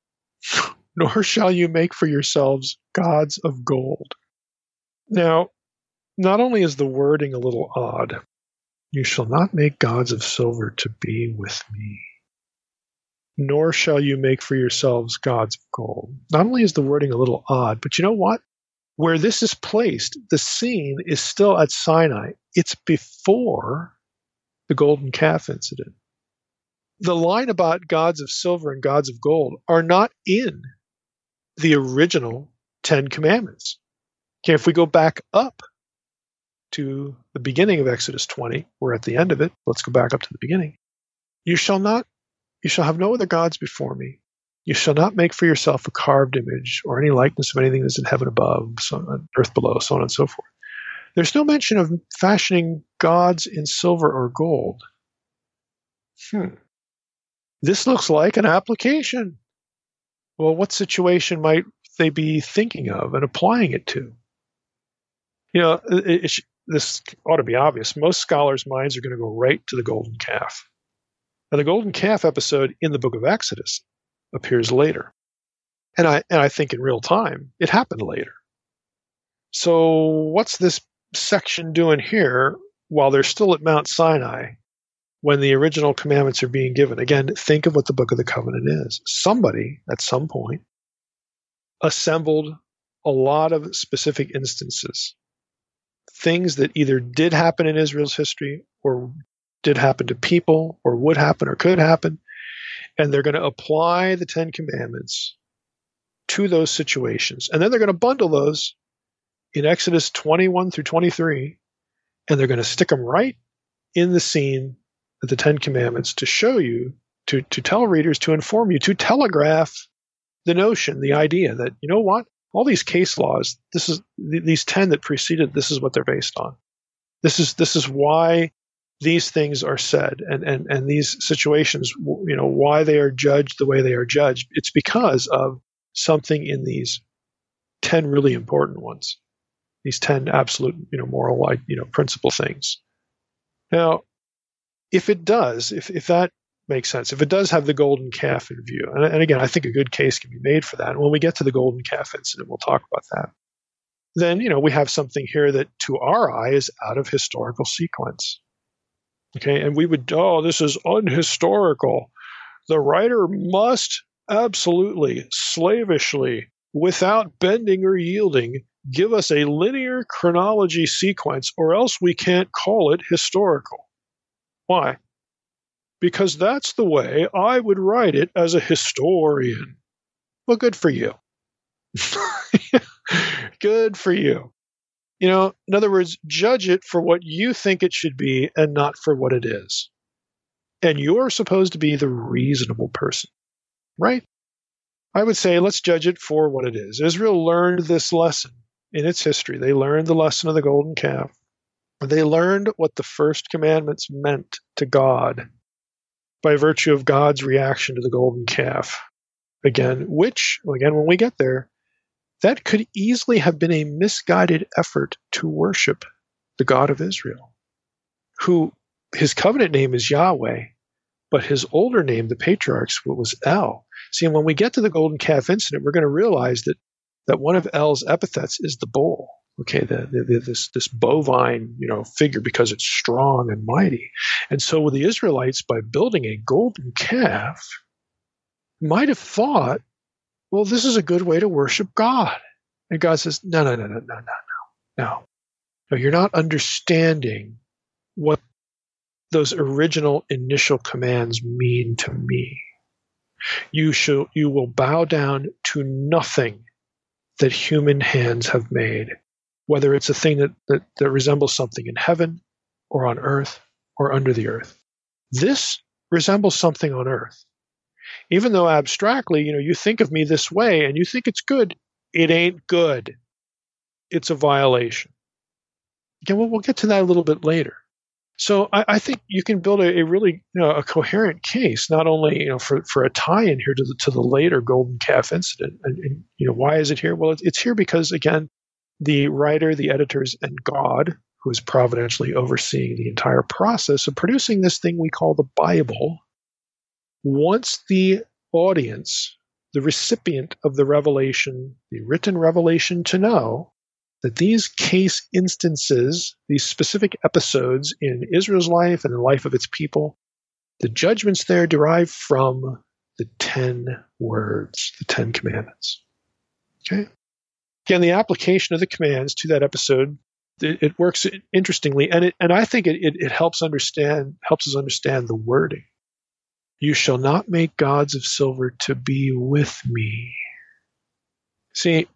Speaker 3: nor shall you make for yourselves gods of gold." Now, not only is the wording a little odd, "You shall not make gods of silver to be with me, nor shall you make for yourselves gods of gold." Not only is the wording a little odd, but you know what? Where this is placed, the scene is still at Sinai. It's before the golden calf incident. The line about gods of silver and gods of gold are not in the original Ten Commandments. Okay, if we go back up to the beginning of Exodus 20, we're at the end of it. Let's go back up to the beginning. "You shall not You shall have no other gods before me. You shall not make for yourself a carved image or any likeness of anything that's in heaven above, so on earth below, so on and so forth. There's no mention of fashioning gods in silver or gold. This looks like an application. Well, what situation might they be thinking of and applying it to? This ought to be obvious. Most scholars' minds are going to go right to the golden calf. Now, the golden calf episode in the book of Exodus appears later. And I think in real time, it happened later. So what's this section doing here while they're still at Mount Sinai when the original commandments are being given? Again, think of what the Book of the Covenant is. Somebody, at some point, assembled a lot of specific instances, things that either did happen in Israel's history or did happen to people or would happen or could happen, and they're going to apply the Ten Commandments to those situations. And then they're going to bundle those in Exodus 21 through 23, and they're going to stick them right in the scene of the Ten Commandments to show you, to tell readers, to inform you, to telegraph the notion, the idea that, you know what, all these case laws, these 10 that preceded, this is what they're based on. This is why these things are said, and these situations, why they are judged the way they are judged. It's because of something in these 10 really important ones, these 10 absolute, moral, principle things. Now, if it does, if that makes sense, if it does have the golden calf in view, and again, I think a good case can be made for that. And when we get to the golden calf incident, we'll talk about that. Then, we have something here that to our eye is out of historical sequence. Okay, and we would, this is unhistorical. The writer must absolutely, slavishly, without bending or yielding, give us a linear chronology sequence, or else we can't call it historical. Why? Because that's the way I would write it as a historian. Well, good for you. Good for you. In other words, judge it for what you think it should be and not for what it is. And you're supposed to be the reasonable person, right? I would say let's judge it for what it is. Israel learned this lesson in its history. They learned the lesson of the golden calf. They learned what the first commandments meant to God by virtue of God's reaction to the golden calf. When we get there, that could easily have been a misguided effort to worship the God of Israel, who his covenant name is Yahweh, but his older name, the patriarchs, was El. See, and when we get to the golden calf incident, we're going to realize that one of El's epithets is the bull. Okay, this bovine, figure, because it's strong and mighty. And so with the Israelites, by building a golden calf, might have thought, well, this is a good way to worship God. And God says, no. You're not understanding what those original initial commands mean to me. You will bow down to nothing that human hands have made, whether it's a thing that resembles something in heaven or on earth or under the earth. This resembles something on earth. Even though abstractly, you think of me this way and you think it's good, it ain't good. It's a violation. Again, we'll get to that a little bit later. So I think you can build a really a coherent case, not only for a tie-in here to the later golden calf incident. And why is it here? Well, it's here because, again, the writer, the editors, and God, who is providentially overseeing the entire process of producing this thing we call the Bible, wants the audience, the recipient of the revelation, the written revelation, to know that these case instances, these specific episodes in Israel's life and the life of its people, the judgments there derive from the 10 words, the 10 commandments. Okay? Again, the application of the commands to that episode, it works interestingly, and I think it helps us understand the wording. You shall not make gods of silver to be with me. See,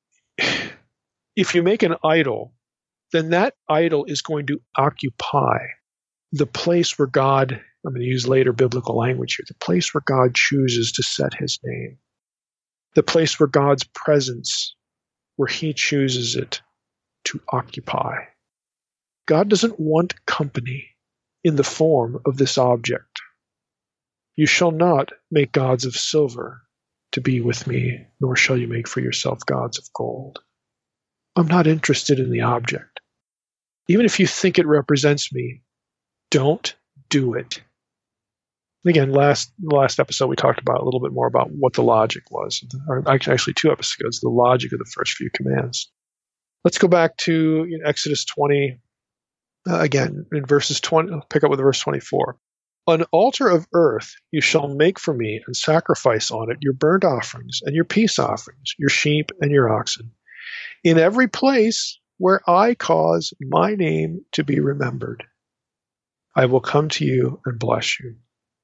Speaker 3: if you make an idol, then that idol is going to occupy the place where God I'm going to use later biblical language here, the place where God chooses to set his name, the place where God's presence, where he chooses it to occupy. God doesn't want company in the form of this object. You shall not make gods of silver to be with me, nor shall you make for yourself gods of gold. I'm not interested in the object. Even if you think it represents me, don't do it. Again, last episode we talked about a little bit more about what the logic was, or actually 2 episodes, the logic of the first few commands. Let's go back to Exodus 20, again, in verses 20, I'll pick up with verse 24. An altar of earth you shall make for me and sacrifice on it your burnt offerings and your peace offerings, your sheep and your oxen, in every place where I cause my name to be remembered. I will come to you and bless you.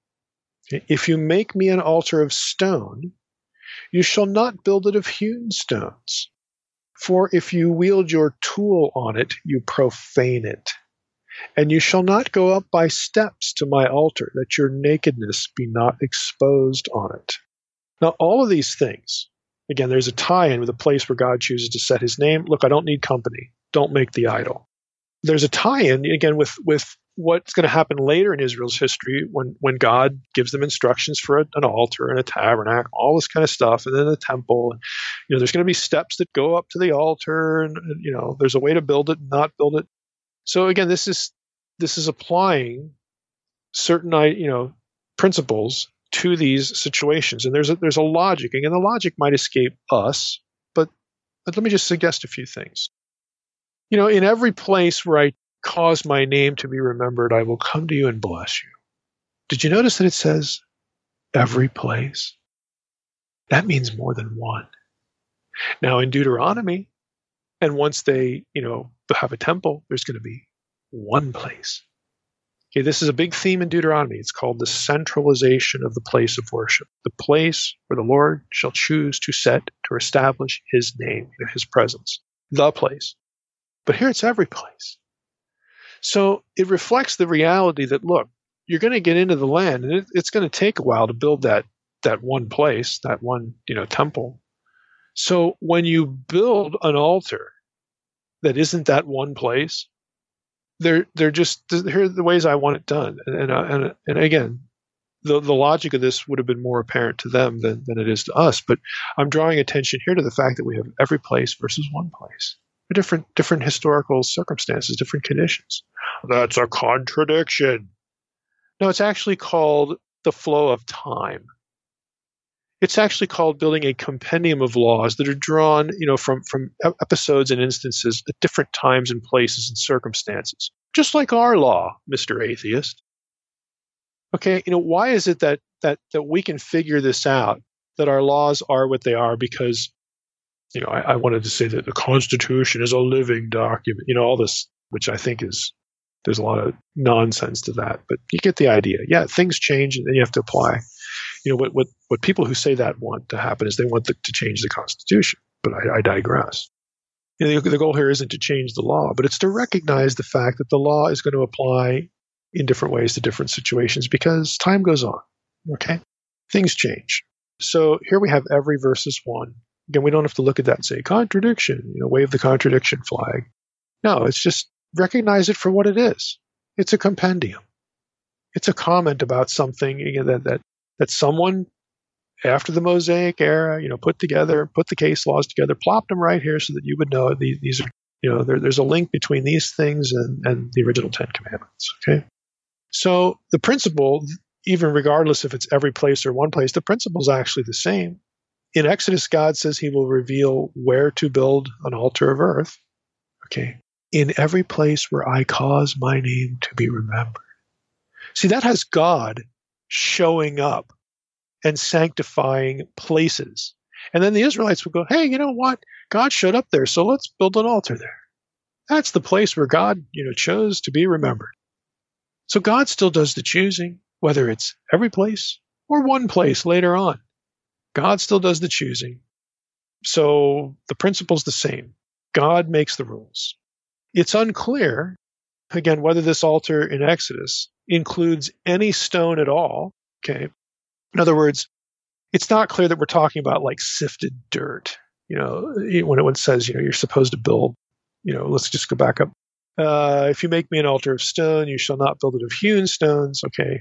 Speaker 3: If you make me an altar of stone, you shall not build it of hewn stones. For if you wield your tool on it, you profane it. And you shall not go up by steps to my altar, that your nakedness be not exposed on it. Now, all of these things, again, there's a tie-in with a place where God chooses to set his name. Look, I don't need company. Don't make the idol. There's a tie-in, again, with what's going to happen later in Israel's history when God gives them instructions for an altar and a tabernacle, all this kind of stuff, and then the temple. There's going to be steps that go up to the altar, and there's a way to build it and not build it. So again, this is applying certain principles to these situations, and there's a logic. Again, the logic might escape us, but let me just suggest a few things. In every place where I cause my name to be remembered, I will come to you and bless you. Did you notice that it says every place? That means more than one. Now in Deuteronomy, and once they, have a temple, there's going to be one place. Okay, this is a big theme in Deuteronomy. It's called the centralization of the place of worship, the place where the Lord shall choose to set, to establish his name, his presence, the place. But here it's every place. So it reflects the reality that, look, you're going to get into the land, and it's going to take a while to build that one place, that one temple. So when you build an altar that isn't that one place, they're just, here are the ways I want it done. And again, the logic of this would have been more apparent to them than it is to us. But I'm drawing attention here to the fact that we have every place versus one place. Different historical circumstances, different conditions. That's a contradiction. No, it's actually called the flow of time. It's actually called building a compendium of laws that are drawn, from episodes and instances at different times and places and circumstances. Just like our law, Mr. Atheist. Okay, why is it that we can figure this out, that our laws are what they are? Because I wanted to say that the Constitution is a living document, all this, which I think there's a lot of nonsense to that, but you get the idea. Yeah, things change, and then you have to apply. What people who say that want to happen is they want to change the Constitution, but I digress. The goal here isn't to change the law, but it's to recognize the fact that the law is going to apply in different ways to different situations because time goes on, okay? Things change. So here we have every versus one. Again, we don't have to look at that and say, contradiction, wave the contradiction flag. No, it's just recognize it for what it is. It's a compendium. It's a comment about something that someone after the Mosaic era, put the case laws together, plopped them right here so that you would know these are, there's a link between these things and the original 10 Commandments. Okay. So the principle, even regardless if it's every place or one place, the principle is actually the same. In Exodus, God says he will reveal where to build an altar of earth. Okay. In every place where I cause my name to be remembered. See, that has God showing up and sanctifying places. And then the Israelites would go, hey, you know what? God showed up there, so let's build an altar there. That's the place where God, chose to be remembered. So God still does the choosing, whether it's every place or one place later on. God still does the choosing. So the principle's the same. God makes the rules. It's unclear, again, whether this altar in Exodus includes any stone at all. Okay. In other words, it's not clear that we're talking about like sifted dirt. When it says, you're supposed to build, let's just go back up. If you make me an altar of stone, you shall not build it of hewn stones. Okay.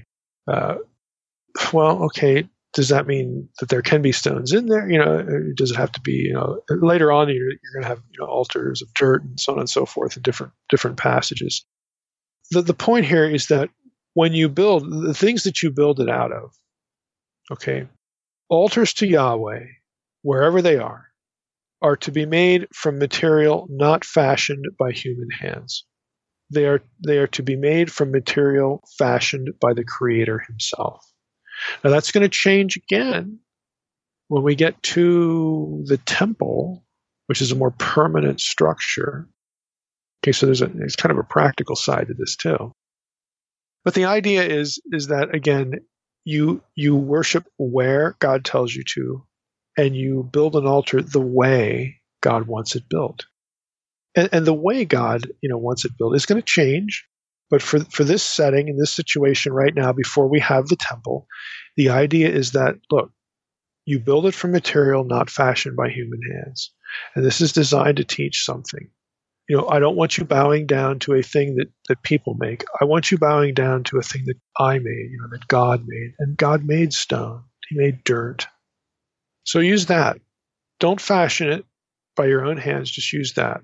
Speaker 3: Okay. Does that mean that there can be stones in there? Does it have to be, later on you're going to have, altars of dirt and so on and so forth in different passages. The point here is that when you build the things that you build it out of, okay, altars to Yahweh, wherever they are to be made from material not fashioned by human hands. They are to be made from material fashioned by the Creator himself. Now that's going to change again when we get to the temple, which is a more permanent structure. Okay, so there's kind of a practical side to this too. But the idea is that, again, you worship where God tells you to, and you build an altar the way God wants it built. And the way God, wants it built is going to change. But for this setting, in this situation right now, before we have the temple, the idea is that, look, you build it from material not fashioned by human hands. And this is designed to teach something. I don't want you bowing down to a thing that people make. I want you bowing down to a thing that I made, that God made. And God made stone. He made dirt. So use that. Don't fashion it by your own hands. Just use that.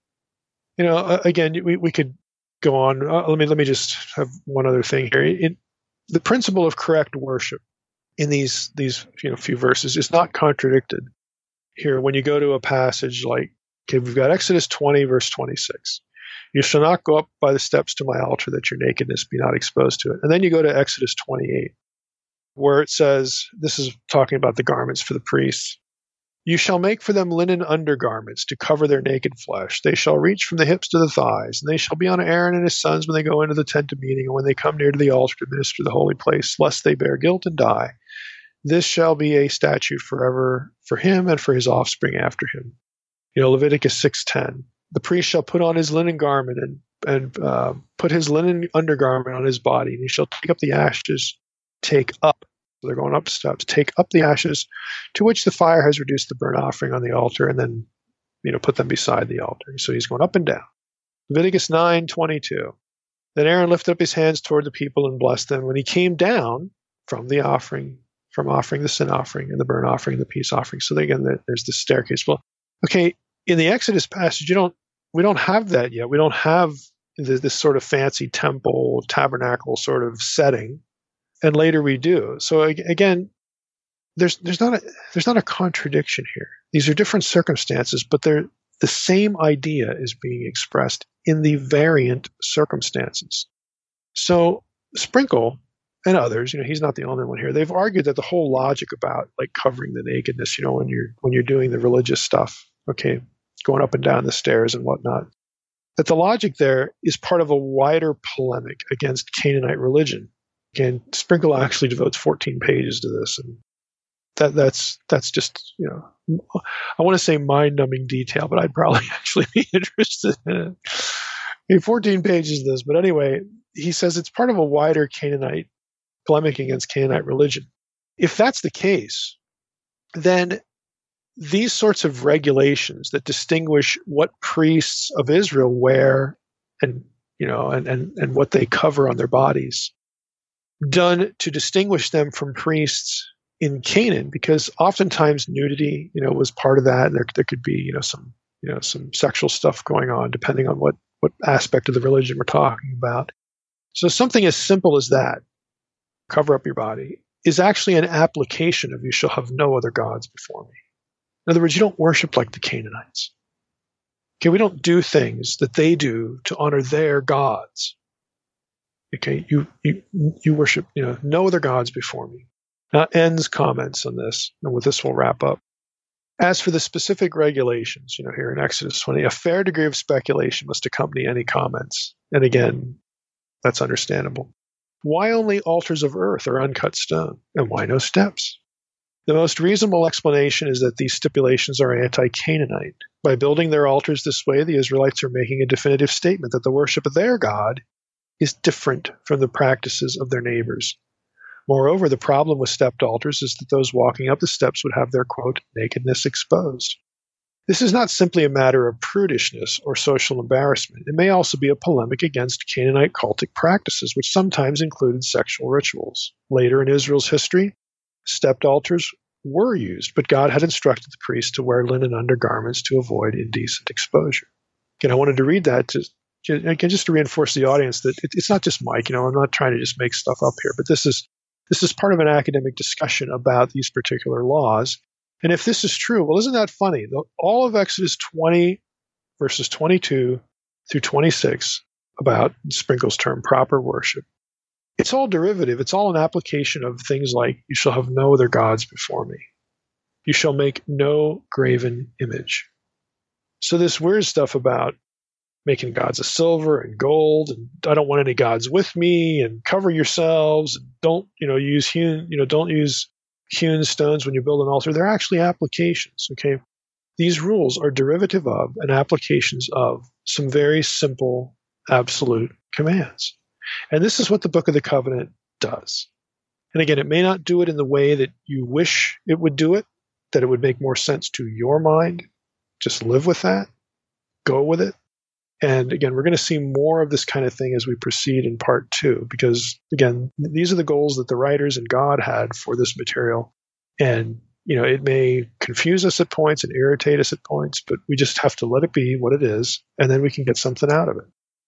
Speaker 3: Again, we could go on. Let me just have one other thing here. The principle of correct worship in these few verses is not contradicted here. When you go to a passage like, okay, we've got Exodus 20, verse 26. You shall not go up by the steps to my altar, that your nakedness be not exposed to it. And then you go to Exodus 28, where it says, this is talking about the garments for the priests. You shall make for them linen undergarments to cover their naked flesh. They shall reach from the hips to the thighs, and they shall be on Aaron and his sons when they go into the tent of meeting, and when they come near to the altar to minister the holy place, lest they bear guilt and die. This shall be a statute forever for him and for his offspring after him. Leviticus 6:10. The priest shall put on his linen garment and put his linen undergarment on his body, and he shall take up the ashes. Take up. So they're going up steps. Take up the ashes to which the fire has reduced the burnt offering on the altar, and then, put them beside the altar. So he's going up and down. Leviticus 9:22. Then Aaron lifted up his hands toward the people and blessed them. When he came down from offering the sin offering and the burnt offering and the peace offering. So again, there's the staircase. Well, okay, in the Exodus passage, we don't have that yet. We don't have this sort of fancy temple, tabernacle sort of setting. And later we do. So again, there's not a contradiction here. These are different circumstances, but the same idea is being expressed in the variant circumstances. So Sprinkle and others, he's not the only one here. They've argued that the whole logic about like covering the nakedness, when you're doing the religious stuff, okay, going up and down the stairs and whatnot, that the logic there is part of a wider polemic against Canaanite religion. Again, Sprinkle actually devotes 14 pages to this, and that's just, I want to say mind-numbing detail, but I'd probably actually be interested in it. 14 pages of this, but anyway, he says it's part of a wider Canaanite polemic against Canaanite religion. If that's the case, then these sorts of regulations that distinguish what priests of Israel wear and what they cover on their bodies, done to distinguish them from priests in Canaan, because oftentimes nudity, was part of that. And there could be, some sexual stuff going on depending on what aspect of the religion we're talking about. So something as simple as that, cover up your body, is actually an application of you shall have no other gods before me. In other words, you don't worship like the Canaanites. Okay, we don't do things that they do to honor their gods. Okay, you worship, no other gods before me. Now, ends comments on this, and with this we'll wrap up. As for the specific regulations, here in Exodus 20, a fair degree of speculation must accompany any comments. And again, that's understandable. Why only altars of earth or uncut stone? And why no steps? The most reasonable explanation is that these stipulations are anti-Canaanite. By building their altars this way, the Israelites are making a definitive statement that the worship of their God is different from the practices of their neighbors. Moreover, the problem with stepped altars is that those walking up the steps would have their, quote, nakedness exposed. This is not simply a matter of prudishness or social embarrassment. It may also be a polemic against Canaanite cultic practices, which sometimes included sexual rituals. Later in Israel's history, stepped altars were used, but God had instructed the priests to wear linen undergarments to avoid indecent exposure. Again, I wanted to read that just to reinforce the audience that it's not just Mike. I'm not trying to just make stuff up here, but this is part of an academic discussion about these particular laws. And if this is true, well, isn't that funny? All of Exodus 20, verses 22 through 26, about Sprinkle's term, proper worship, it's all derivative. It's all an application of things like, you shall have no other gods before me. You shall make no graven image. So this weird stuff about making gods of silver and gold, and I don't want any gods with me, and cover yourselves, and don't use hewn stones when you build an altar. They're actually applications. Okay, these rules are derivative of and applications of some very simple absolute commands. And this is what the Book of the Covenant does. And again, it may not do it in the way that you wish it would do it, that it would make more sense to your mind. Just live with that. Go with it. And again, we're going to see more of this kind of thing as we proceed in part 2, because again, these are the goals that the writers and God had for this material. And, it may confuse us at points and irritate us at points, but we just have to let it be what it is, and then we can get something out of it.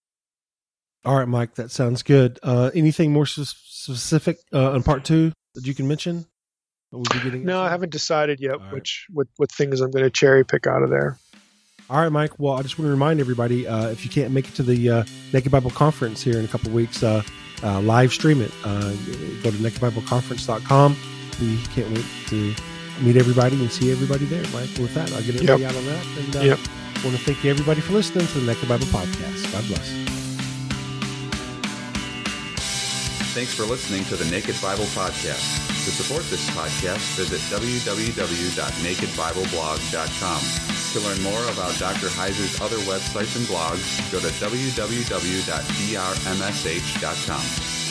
Speaker 2: All right, Mike, that sounds good. Anything more specific on part 2 that you can mention?
Speaker 3: No, I haven't decided yet what things I'm going to cherry pick out of there.
Speaker 2: All right, Mike. Well, I just want to remind everybody, if you can't make it to the Naked Bible Conference here in a couple of weeks, live stream it. Go to nakedbibleconference.com. We can't wait to meet everybody and see everybody there, Mike. With that, I'll get everybody out on that. And I want to thank you, everybody, for listening to the Naked Bible Podcast. God bless.
Speaker 4: Thanks for listening to the Naked Bible Podcast. To support this podcast, visit www.nakedbibleblog.com. To learn more about Dr. Heiser's other websites and blogs, go to www.drmsh.com.